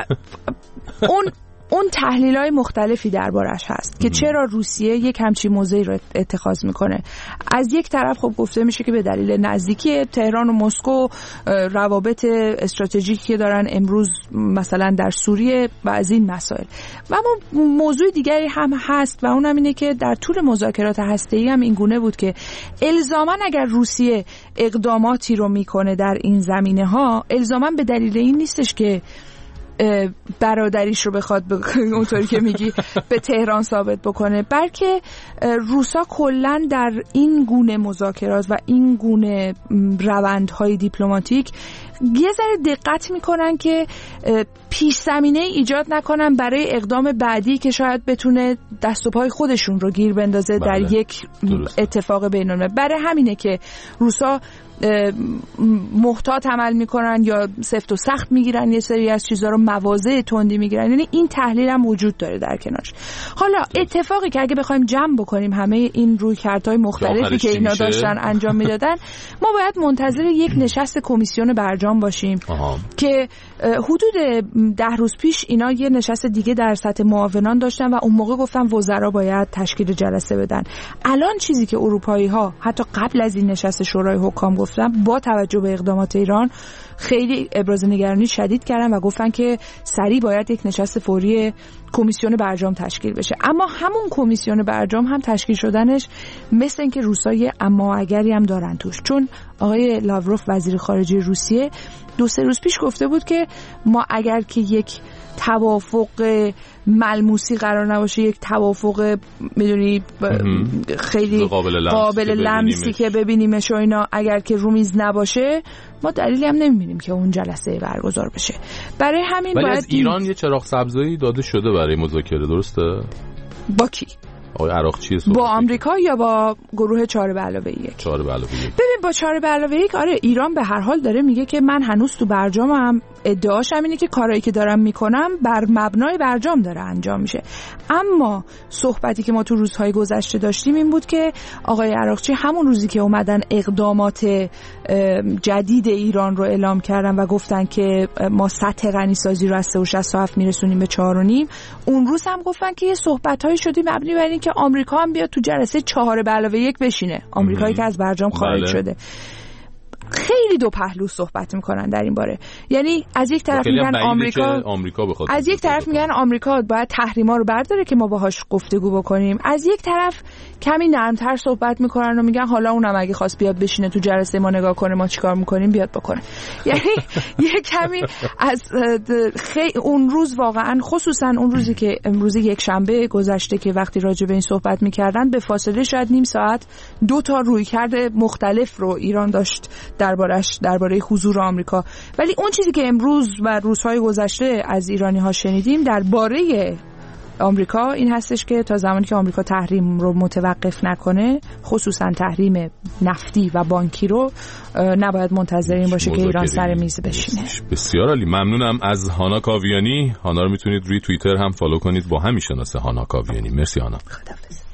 اون تحلیل‌های مختلفی دربارش هست که چرا روسیه یک همچین موضعی رو اتخاذ میکنه. از یک طرف خب گفته میشه که به دلیل نزدیکی تهران و مسکو، روابط استراتژیکی که دارن امروز مثلا در سوریه و از این مسائل. و اما موضوع دیگری هم هست و اونم اینه که در طول مذاکرات هسته‌ای هم این گونه بود که الزاماً اگر روسیه اقداماتی رو میکنه در این زمینه‌ها، الزاماً به دلیل این نیستش که برادریش رو بخواد اونطوری که میگی به تهران ثابت بکنه، بلکه روسا کلن در این گونه مذاکرات و این گونه روندهای دیپلماتیک یه ذره دقت میکنن که پیش زمینه ایجاد نکنن برای اقدام بعدی که شاید بتونه دست و پای خودشون رو گیر بندازه در یک اتفاق بین‌المللی. برای همینه که روسا محتاط عمل میکنن یا سفت و سخت میگیرن، یه سری از چیزها رو مواضع تندی میگیرن. یعنی این تحلیل هم وجود داره در کنارش. حالا اتفاقی که اگه بخوایم جمع بکنیم همه این رویکردهای مختلفی که اینا داشتن انجام میدادن، ما باید منتظر یک نشست کمیسیون برجام باشیم که حدود 10 روز پیش اینا یه نشست دیگه در سطح معاونان داشتن و اون موقع گفتن وزرا باید تشکیل جلسه بدن. الان چیزی که اروپایی ها حتی قبل از این نشست شورای حکام گفتن، با توجه به اقدامات ایران خیلی ابراز نگرانی شدید کردن و گفتن که سریع باید یک نشست فوری کمیسیون برجام تشکیل بشه. اما همون کمیسیون برجام هم تشکیل شدنش مثل اینکه روسای اما اگری هم دارن توش، چون آقای لاوروف وزیر خارجه روسیه 2-3 روز پیش گفته بود که ما اگر که یک توافق ملموسی قرار نباشه، یک توافق میدونی خیلی قابل لمسی که ببینیمش و اینا، اگر که رومیز نباشه ما دلیلی هم نمیبینیم که اون جلسه برگزار بشه. برای همین
ولی
باید
از ایران یه چراغ سبزی داده شده برای مذاکره، درسته؟
با کی؟
آقای عراقچی
با آمریکا یا با گروه 4+1؟
4+1.
ببین با 4+1 آره ایران به هر حال داره میگه که من هنوز تو برجامم، ادعاش هم اینه که کارهایی که دارم میکنم بر مبنای برجام داره انجام میشه. اما صحبتی که ما تو روزهای گذشته داشتیم این بود که آقای عراقچی همون روزی که اومدن اقدامات جدید ایران رو اعلام کردن و گفتن که ما سطح غنیسازی رو از 3.67 میرسونیم به 4.5، اون روز هم گفتن که یه صحبت‌هایی شده مبنی بر این که آمریکا هم بیاد تو جلسه 4+1 بشینه، آمریکایی که از برجام خارج شده. خیلی دو پهلو صحبت میکنن در این باره. یعنی از یک طرف میگن آمریکا بخواد، از یک طرف میگن آمریکا باید تحریما رو برداره که ما باهاش گفتگو بکنیم، از یک طرف کمی نرمتر صحبت میکنن و میگن حالا اونم اگه خواست بیاد بشینه تو جلسه ما نگاه کنه ما چیکار میکنیم بیاد بکنه. یعنی یه کمی از اون روز واقعا، خصوصا اون روزی که امروز یک شنبه گذشته که وقتی راجع به این صحبت میکردن به فاصله شاید نیم ساعت 2 تا رویکرد مختلف رو ایران داشت درباره حضور آمریکا. ولی اون چیزی که امروز و روزهای گذشته از ایرانی‌ها شنیدیم درباره آمریکا این هستش که تا زمانی که آمریکا تحریم رو متوقف نکنه، خصوصا تحریم نفتی و بانکی رو، نباید منتظر این باشه که ایران سر میز بشینه.
بسیار عالی، ممنونم از هانا کاویانی. هانا رو میتونید روی توییتر هم فالو کنید با همین شناسه هانا کاویانی. مرسی هانا.
خداحافظ.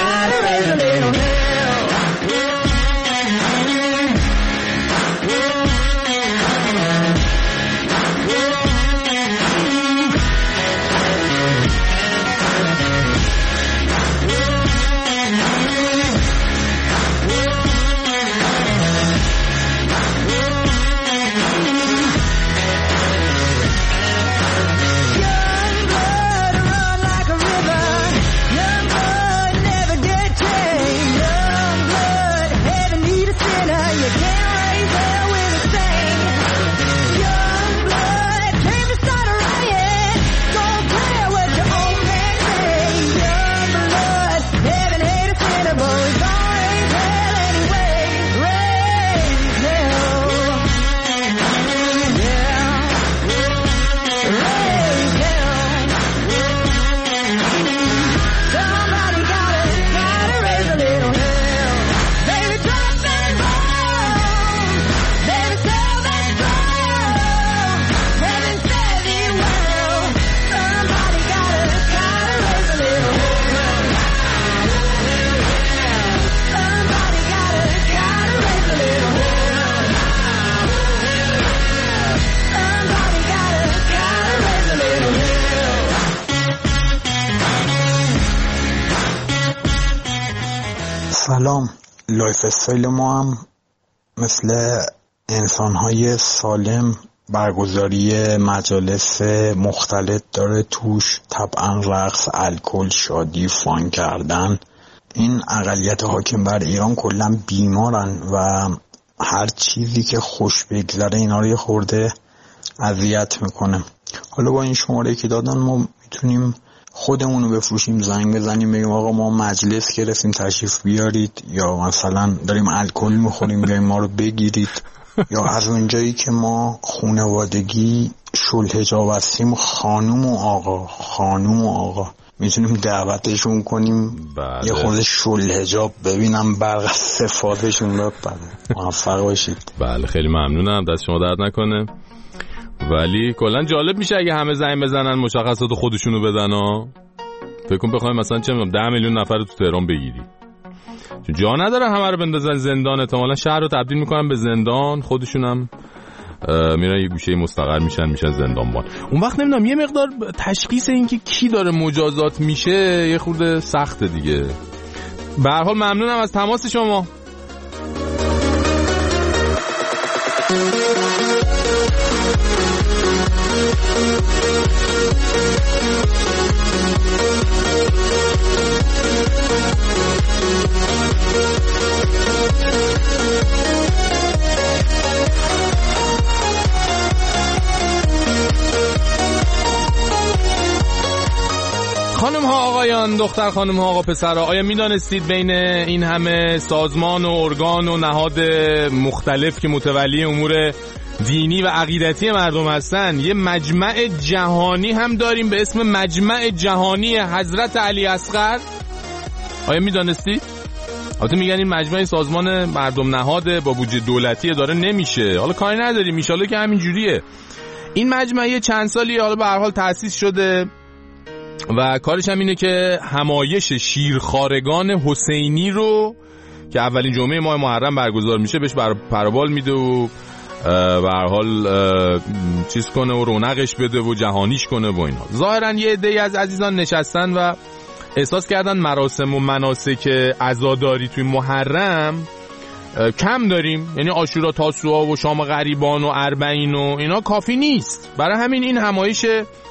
سلام. لایف استایل ما هم مثل انسان‌های سالم برگزاری مجالس مختلف داره، توش طبعا رقص، الکل، شادی، فان کردن. این اقلیت حاکم بر ایران کلا بیمارن و هر چیزی که خوش بگذره اینا رو یه خورده اذیت میکنه. حالا با این شماره که دادن ما میتونیم خودمون رو بفروشیم، زنگ بزنیم بگیم آقا ما مجلس گرفتیم تشریف بیارید، یا مثلا داریم الکل میخوریم بیایم ما رو بگیرید، یا از اونجایی که ما خانوادگی شلحجاب هستیم خانوم و آقا میتونیم دعوتشون کنیم. بله. یه خود شلحجاب ببینم برق صفاتشون رو موفق باشید.
بله خیلی ممنونم، دست شما درد نکنه. ولی کلا جالب میشه اگه همه زنگ بزنن مشخصات خودشونو بدن ها. فکر کن بخوایم مثلا چه میدونم 10 میلیون نفر رو تو تهران بگیری، جا نداره همه رو بندازن زندان، احتمالاً شهر رو تبدیل میکنن به زندان، خودشونم میرن یه گوشه مستقر میشن زندانبان. اون وقت نمیدونم یه مقدار تشخیص این که کی داره مجازات میشه یه خورده سخته دیگه. به هر حال ممنونم از تماس شما. دختر خانم ها آقا پسرها، آیا میدانستید بین این همه سازمان و ارگان و نهاد مختلف که متولی امور دینی و عقیدتی مردم هستن یه مجمع جهانی هم داریم به اسم مجمع جهانی حضرت علی اصغر؟ آیا میدانستید؟ البته میگن این مجمع سازمان مردم نهاد با بودجه دولتی اداره نمیشه، حالا کاری نداریم ان شاءالله که همین جوریه. این مجمع چند سالی حالا به هر حال تأسیس شده و کارش هم اینه که همایش شیرخوارگان حسینی رو که اولین جمعه ماه محرم برگزار میشه بهش پروبال میده و به هر حال چیز کنه و رونقش بده و جهانیش کنه و اینا. ظاهرا یه عده‌ای از عزیزان نشستن و احساس کردن مراسم و مناسک عزاداری توی محرم کم داریم، یعنی عاشورا تاسوعا و شام غریبان و اربعین و اینا کافی نیست. برای همین این همایش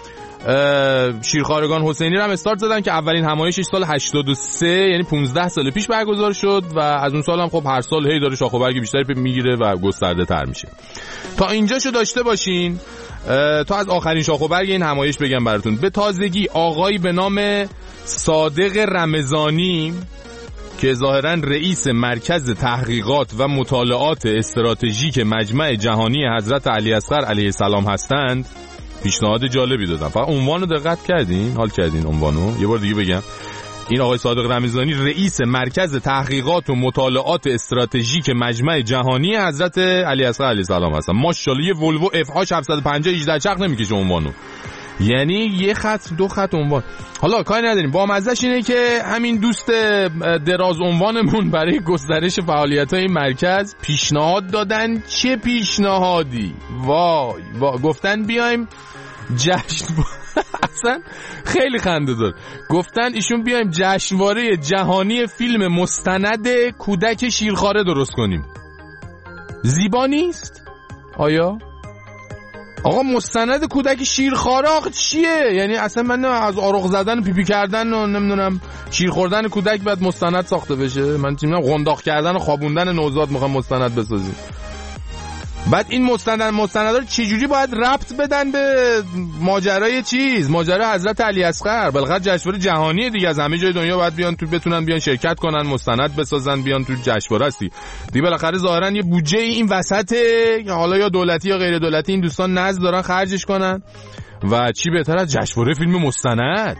شیرخوارگان حسینی رو هم استارت زدن که اولین همایشش سال 83 یعنی 15 سال پیش برگزار شد و از اون سال هم خب هر سال هی داره شاخ و برگ بیشتری میگیره و گسترده تر میشه. تا اینجاشو داشته باشین تا از آخرین شاخ و برگ این همایش بگم براتون. به تازگی آقایی به نام صادق رمضانی که ظاهراً رئیس مرکز تحقیقات و مطالعات استراتژیک مجمع جهانی حضرت علی اصغر علیه السلام هستند پیشنهاد جالبی دادن. فقط عنوانو دقت کردین؟ حال کردین عنوانو؟ یه بار دیگه بگم. این آقای صادق رمضانی رئیس مرکز تحقیقات و مطالعات استراتژیک مجمع جهانی حضرت علی اصغر علیه السلام هستن. ماشاءالله یه ولوو اف ها 750 18 چرخ نمیکشه عنوانو، یعنی یه خط دو خط عنوان. حالا کاری نداریم، با مزهش اینه که همین دوست دراز عنوانمون برای گسترش فعالیت‌های این مرکز پیشنهاد دادن. چه پیشنهادی؟ وای گفتن بیایم جشن اصلا خیلی خنده دار. گفتن ایشون بیایم جشنواره جهانی فیلم مستند کودک شیرخواره درست کنیم. زیبا نیست؟ آیا؟ آقا مستند کودک شیرخواره آخه چیه؟ یعنی اصلا من از آرق زدن پیپی کردن و نمیدونم شیر خوردن کودک بعد مستند ساخته بشه؟ من چیزام قنداق کردن و خوابوندن نوزاد میخوام مستند بسازیم. بعد این مستندا رو چجوری باید ربط بدن به ماجرای ماجرای حضرت علی اصغر؟ بالاخره جشنواره جهانی دیگه، از همه جای دنیا باید بیان تو بتونن بیان شرکت کنن، مستند بسازن، بیان تو جشنواره هستی دیگه. بالاخره ظاهرا یه بودجه این وسطه، حالا یا دولتی یا غیر دولتی، این دوستان نزد دارن خرجش کنن و چی بهتر از جشنواره فیلم مستند.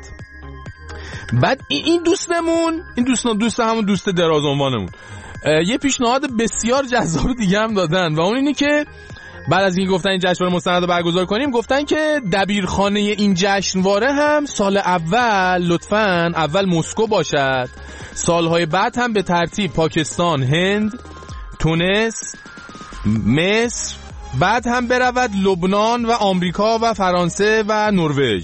بعد این دوستمون، این دوست همون دوست دراز عنوانمون یه پیشنهاد بسیار جذاب دیگه هم دادن و اون اینه که بعد از اینکه گفتن این جشنواره مستند رو برگزار کنیم، گفتن که دبیرخانه این جشنواره هم سال اول لطفاً اول مسکو باشد، سالهای بعد هم به ترتیب پاکستان، هند، تونس، مصر، بعد هم برود لبنان و آمریکا و فرانسه و نروژ.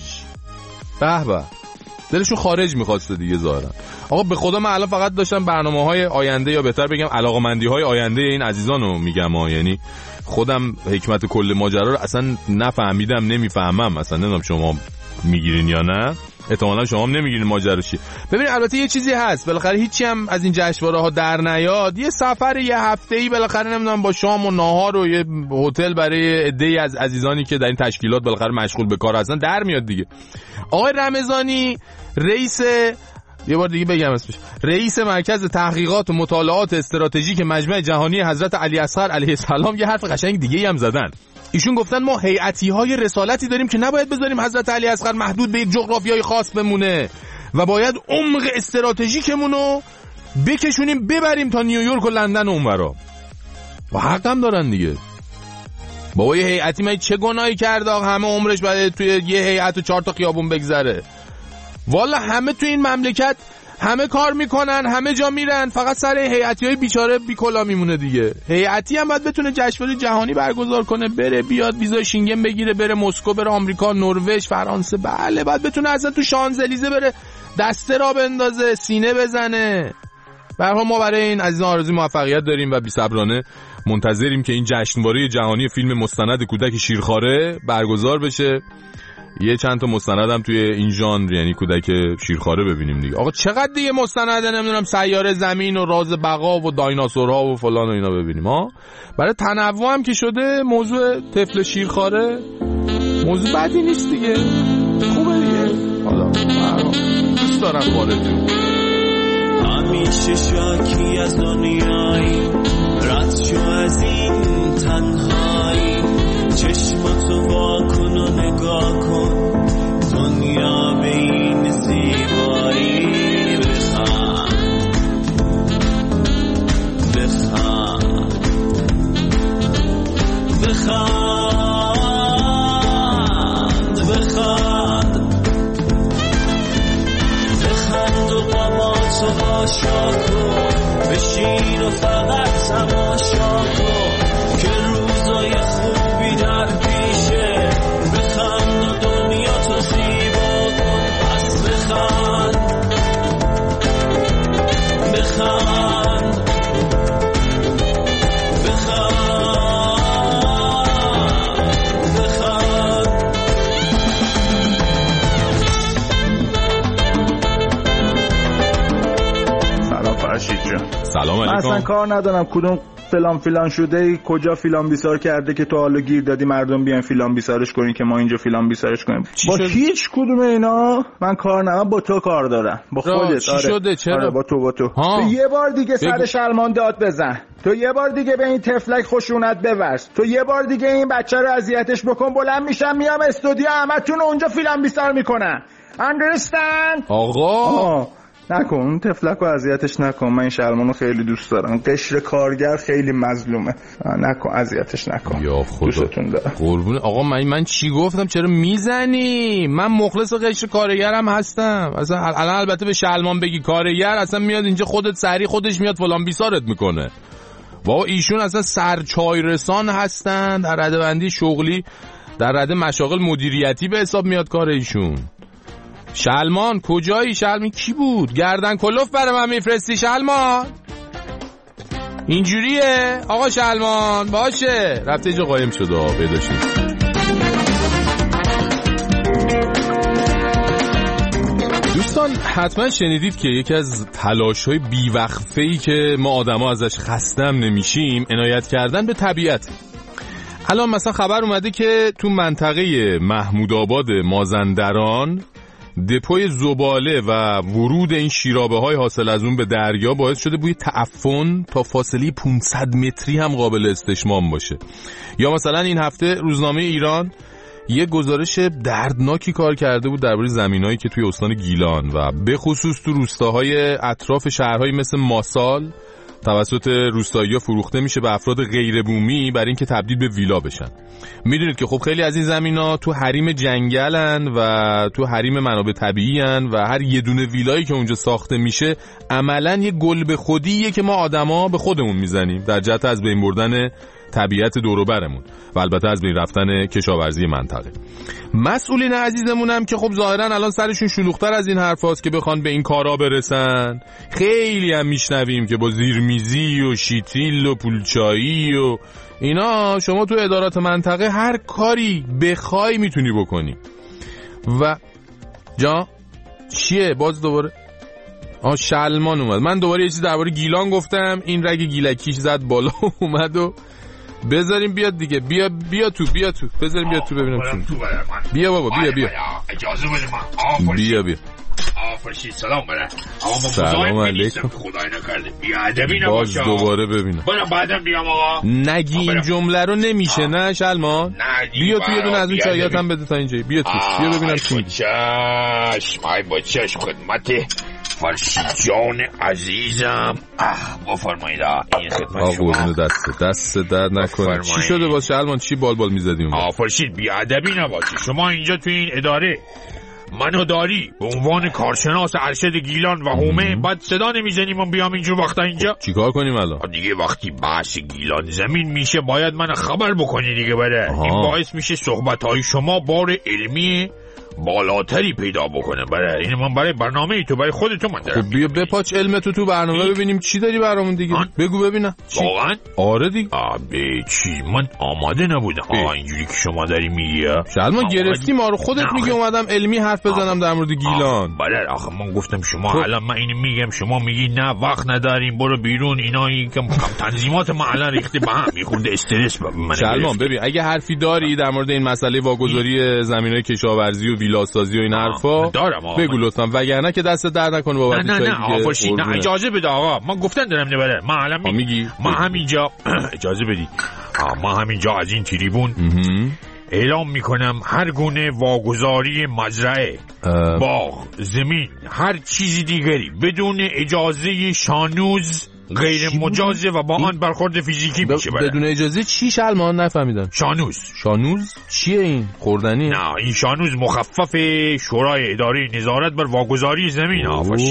به به دلشون خارج می‌خواسته دیگه ظاهرا. آقا به خدا من الان فقط داشتم برنامه‌های آینده، یا بهتر بگم علاقه‌مندی‌های آینده این عزیزانو میگم یعنی خودم حکمت کل ماجرا رو اصلا نفهمیدم، نمیفهمم، اصلا نمیدونم شما میگیرین یا نه، احتمالاً شما هم نمیگیرین ماجرا چیه. ببین البته یه چیزی هست، بالاخره هیچی هم از این جشنواره‌ها در نیاد، یه سفر یه هفته‌ای بالاخره نمیدونم با شام و ناهار و یه هتل برای عده‌ای از عزیزانی که در این تشکیلات بالاخره مشغول به کار هستن در میاد دیگه. آقای رمضانی رئیس، یه بار دیگه بگم اسمش، رئیس مرکز تحقیقات و مطالعات استراتژیک مجمع جهانی حضرت علی اصغر علیه السلام یه حرف قشنگ دیگه هم زدن. ایشون گفتن ما هیئتی‌های رسالتی داریم که نباید بذاریم حضرت علی اصغر محدود به یک جغرافیای خاص بمونه و باید عمق استراتژیکمون رو بکشونیم ببریم تا نیویورک و لندن و اونورا. و حق هم دارن دیگه. بابا یه هیئتی من چه گناهی کرده همه عمرش بعد توی یه هیئت و 4 تا خیابون بگذره؟ والا همه تو این مملکت همه کار میکنن، همه جا میرن، فقط سر هیئتی‌های بیچاره بیکلا میمونه دیگه. هیئتی هم باید بتونه جشنواره جهانی برگزار کنه، بره بیاد ویزای شینگن بگیره، بره مسکو، بره آمریکا، نروژ، فرانسه، بله باید بتونه اصلا تو شانزلیزه بره دسته را بندازه، سینه بزنه. به هر حال ما برای این عزیزان آرزوی موفقیت داریم و بی‌صبرانه منتظریم که این جشنواره جهانی فیلم مستند کودک شیرخواره برگزار بشه. یه چند تا مستند هم توی این ژانر یعنی کودک شیرخواره ببینیم دیگه. آقا چقدر دیگه مستنده نمیدونم سیاره زمین و راز بقا و دایناسورها و فلان و اینا ببینیم ها. برای تنوع هم که شده موضوع طفل شیرخواره موضوع بدی نیست دیگه، خوبه دیگه. حالا دوست دارن خارجو.
همیشه شاکی از دنیایی، رد شو از این تنهایی، چشماتو وا کن و نگاه کن، دنیا به این زیبایی. بخند و با ما تو باشا کن، بشین و فقط تماشا کن که روزای خوبی در پیشه. بخند و دنیا تو زیبا کن، پس بخند بخند
سلام علیکم.
اصلا کار ندارم کدوم فلان شده ای، کجا فیلان بیسار کرده که تو حالا گیر دادی مردم بیان فیلان بیسارش کنین که ما اینجا فیلان بیسارش کنیم. با هیچ کدوم اینا من کار ندارم، با تو کار دارم، با خودت.
چی شده؟ چرا؟
آره با تو تو یه بار دیگه سر شلمان داد بزن، تو یه بار دیگه به این تفلک خشونت بورز، تو یه بار دیگه این بچه رو اذیتش بکن، بلند میشم میام استودیو همتون اونجا فیلان بیسار میکنم. understand
آقا؟
نکن تفلک و اذیتش نکن، من این شلمانو خیلی دوست دارم، قشر کارگر خیلی مظلومه، نکن اذیتش نکن.
یا خدا
دوستتون دارم.
قربون آقا من چی گفتم؟ چرا میزنی؟ من مخلص قشر کارگرم هستم. اصلا الان البته به شلمان بگی کارگر اصلا میاد اینجا خودت سری خودش میاد فلان بیسارت میکنه. بابا ایشون اصلا سرچای رسان هستن در رده‌بندی شغلی، در رده مشاغل مدیریتی به حساب میاد کار ایشون. شلمان کجایی؟ شلمان کی بود؟ گردن کلوف برای من میفرستی شلمان؟ اینجوریه آقا شلمان؟ باشه رفته اینجا قایم شده پیداش نیست. دوستان حتما شنیدید که یکی از تلاش‌های بیوقفه‌ای که ما آدم‌ها ازش خستم نمیشیم عنایت کردن به طبیعت. الان مثلا خبر اومده که تو منطقه محمودآباد مازندران دپوی زباله و ورود این شیرابه‌های حاصل از اون به دریا باعث شده بوی تعفن تا فاصله 500 متری هم قابل استشمام باشه. یا مثلا این هفته روزنامه ایران یه گزارش دردناکی کار کرده بود درباره زمینایی که توی استان گیلان و به خصوص تو روستاهای اطراف شهرهایی مثل ماسال توسط روستایی‌ها فروخته میشه به افراد غیر بومی برای اینکه تبدیل به ویلا بشن. میدونید که خب خیلی از این زمینا تو حریم جنگلن و تو حریم منابع طبیعی‌ان و هر یه دونه ویلایی که اونجا ساخته میشه عملاً یه گل به خودیه که ما آدما به خودمون میزنیم در جهت از بین بردن طبیعت دور و برمون و البته از بین رفتن کشاورزی منطقه. مسئولین عزیزمونم که خب ظاهرا الان سرشون شلوغ‌تر از این حرفاست که بخوان به این کارا برسن. خیلی هم میشنویم که با زیرمیزی و شیتیل و پولچایی و اینا شما تو ادارات منطقه هر کاری بخوای میتونی بکنی. و جا چیه باز دوباره شلمان اومد. من دوباره یه چیز درباره گیلان گفتم، این رگ گیلکیش زد بالا اومد و بذاریم بیاد دیگه. بیا تو بذاریم بیاد تو ببینم چی. بیا بابا بیا
اجازه بده من.
بیا
فرشید سلام بره.
سلام علیکم.
خدای نکرده بیادبی نباشه.
باز دوباره ببینم.
بعدم بیام آقا.
نگی این جمله رو نمیشه نه شلمان. بیا تو یه دونه از اون چایات هم بده تا اینجا. بیا تو بیا ببینم چی میگی.
مای بچه‌ش خدمت فرشید جان عزیزم. بفرمایید این خدمت شما.
قربون دست درد نکنه. چی شده باز شلمان؟ چی بال میزدی اون؟
فرشید بیادبی نباشه. شما اینجا تو این اداره منو داری به عنوان کارشناس ارشد گیلان و حومه بعد صدا نمیزنیم و بیام اینجور وقتا اینجا
چیکار کنیم الان؟
دیگه وقتی بحث گیلان زمین میشه باید من خبر بکنی دیگه بره. این باعث میشه صحبتهای شما بار علمی بالاتری پیدا بکنه. برای این من برای برنامه تو برای خودت من دارم.
خب بیا بپاچ علمتو تو برنامه ببینیم چی داری برامون دیگه. بگو ببینم.
واقعا؟
آره دیگه.
به چی من آماده نبودم. اینجوری که شما داری میگی
شلمان گرفتی ما رو خودت میگی اومدم علمی حرف بزنم در مورد گیلان.
بله آخه من گفتم شما الان من اینو میگم شما میگی نه وقت نداریم برو بیرون. اینا کم تنظیمات ما الان ریخته به هم میخورده استرس من.
شلمان ببین اگه حرفی داری در مورد این مسئله واگذاری زمینای کشاورزی و ویلا سازی و این حرفا
دارم آقا
بگو لطفا، وگرنه که دست درد نکنه بابت چای دیگه.
نه آفرشید، نه اجازه بده آقا، ما گفتن دارم نبره. ما الان
میگی
ما همینجا اجازه بدی، ما همینجا از این تریبون اعلام میکنم هر گونه واگذاری مزرعه، باغ، زمین، هر چیزی دیگری بدون اجازه شانوز غیر مجازه و با آن برخورد فیزیکی میشه.
بدون اجازه چی شلمان؟ نفهمیدم. شانوز چیه این؟ خوردنی؟
نه این شانوز مخفف شورای اداره نظارت بر واگذاری زمین.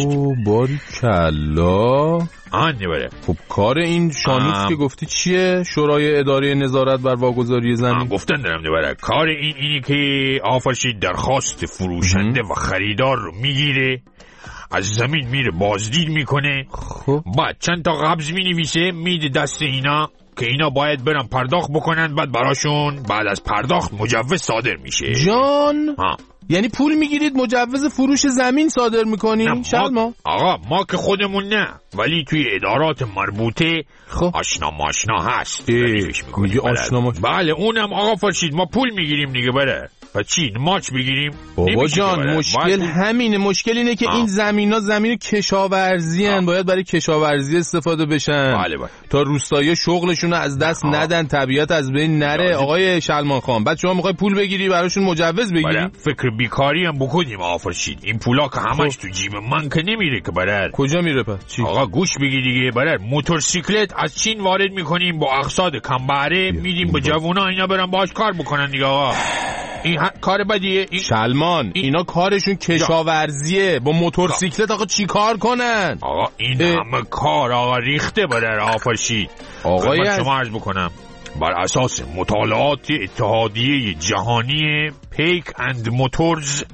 باریکلا.
بره.
خب کار این شانوز که گفتی چیه؟ شورای اداره نظارت بر واگذاری زمین.
گفتن دارم بره. کار اینی که آفرشید درخواست فروشنده و خریدار رو میگیره، از زمین میره بازدید میکنه، بعد چند تا قبض مینویسه میده دست اینا که اینا باید برن پرداخت بکنن، بعد براشون بعد از پرداخت مجوز صادر میشه.
جان یعنی پول میگیرید مجوز فروش زمین صادر میکنین؟
آقا ما که خودمون نه، ولی توی ادارات مربوطه آشنا ماشنا هست.
میگه آشنا ماشنا؟
بله اونم آقا فرشید ما پول میگیریم دیگه. بره و چی ماچ بگیریم؟
بابا جان مشکل همینه. مشکل اینه که این زمینا زمین کشاورزی هن، باید برای کشاورزی استفاده بشن.
بله.
تا روستایی شغلشون رو از دست ندن، طبیعت از بین نره. آقای شلمان خان بعد شما میخوای پول بگیری براشون مجوز بگیری؟
فکر بیکاری هم بکنیم آفرشید. این پولا که همش تو جیب من که نمیره که برر.
کجا میره پس؟ چی؟
آقا گوش بگی دیگه برر. موتورسیکلت از چین وارد میکنیم با اقساط کم بهره، میدیم به جوونا اینا برن باهاش کار بکنن دیگه. آقا این کار بدیه.
سلمان اینا کارشون کشاورزیه، با موتورسیکلت آقا چی کار کنن؟
آقا این همه کار آقا ریخته بدر آفرشید.
آقا
شما عرض بکنم بر اساس مطالعات اتحادیه جهانی پیک اند موتورز،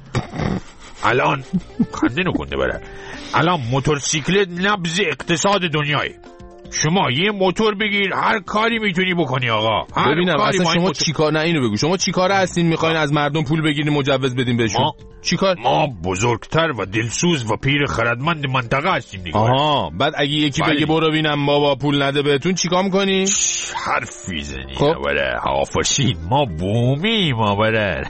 الان خنده نکنده بره، الان موتورسیکلت نبض اقتصاد دنیای. شما یه موتور بگیر هر کاری میتونی بکنی آقا.
ببینم اصلا شما چیکار، نه اینو بگو، شما چیکار هستین میخواین از مردم پول بگیرین مجوز بدین بهشون؟ چیکار؟
ما بزرگتر و دلسوز و پیر خردمند منطقه هستیم دیگه.
بعد اگه یکی بگه برو ببینم بابا پول نده بهتون چیکار میکنی؟
حرفی زنی. بله حافظین ما بومی ما بله.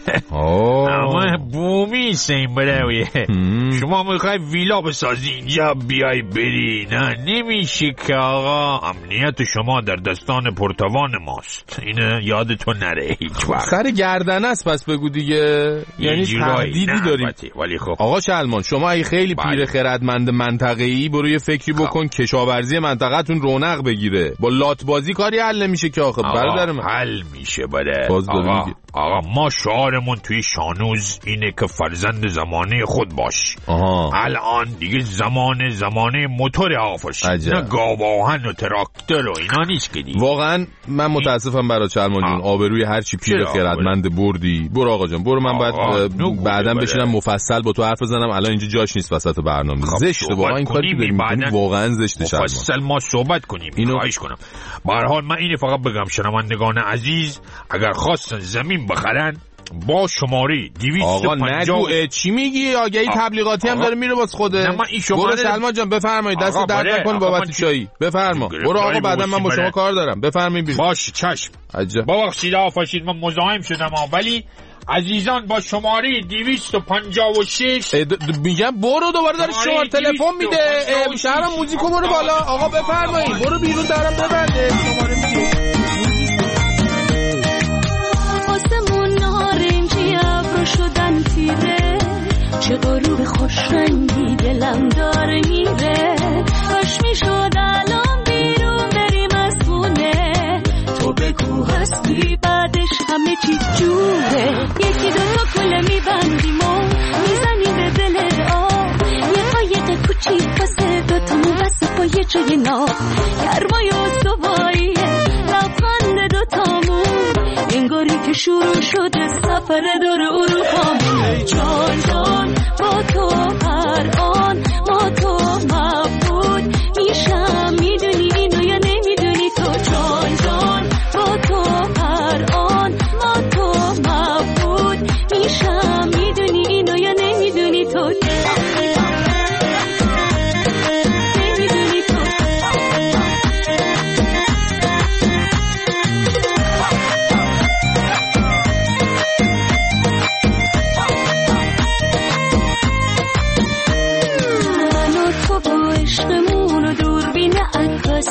ما بومی سیم بله. شما میخوای ویلا بسازی اینجا بیای بری، نه نمیشه که آقا. امنیت شما در دستان پرتوان ماست، اینه یادتون نره هیچ وقت.
سر گردن است پس بگو دیگه. یعنی تهدیدی داریم.
ولی خب
آقا شلمان شما اگه خیلی پیر خردمند منطقه‌ای برو یه فکری بکن کشاورزی منطقه‌تون رونق بگیره. با لات بازی کاری حل نمیشه که آخه برادر من.
حل میشه بره. آقا ما شعارمون توی شانوز اینه که فرزند زمانه خود باش. الان دیگه زمانه موتور آفش، نه گاواهن و تراکتور و اینا نیست که دیگه.
واقعا من متاسفم برای شلمان جون، آبروی هر چی پیر خردمند بردی. برو آقا جان برو، من بعدم بشینم مفصل با تو حرف بزنم. الان اینجا جاش نیست وسط برنامه. زشته واقعا این کاری که داری می‌کنی، واقعا زشته. شلمان
مفصل ما صحبت کنیم. اینو خواهش کنم. به هر حال من اینو فقط بگم شنوندگان عزیز اگر خواستن زمین بخرن با شماره 250.
آقا نگو چی میگی؟ آگهی تبلیغاتی هم داره میره واسه خوده. برو سلمان جان بفرمایید، دست درد نکن بابت چایی. بفرما برو آقا، بعدا من با شما کار دارم. بفرمایید.
باشه چشم. ببخشید آفاشید من مزاحم شدم ولی عزیزان با شماره 256
میگم برو، دوباره داره شماره تلفن میده. شهرام موزیکو برو بالا. آقا بفرمایید برو بیرون، درم ببنده. شماره میگه
آسمون نارنجی ابرو شدن تیره، چه غروب خوش رنگی دلم داره میره. کاش میشد الان بیرون بریم از خونه، تو بگو هستی بعدش همه چی جوره. یکی دوتا کله میبندیم و میزنیم به دل آب، یه قایق کوچیک واسه دوتامون واسه با یه جای ناب. گرمای استواییه لبخند دوتامون، انگاری که شروع شده سفر دور اروپامون. ای جان جان با تو هر آن ما تو مبود میشم، میدونی اینو یا نمیدونی تو؟ جان جان با تو هر آن ما تو مبود میشم، میدونی اینو یا نمیدونی تو؟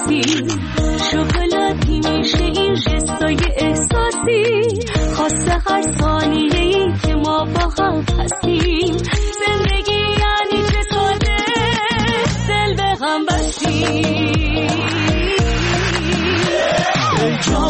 هستی شکلاتی میشه این جستای احساسی خواسته هر ثانیه‌ای که ما با هم هستیم زندگی یعنی چه ساده دل به هم بستیم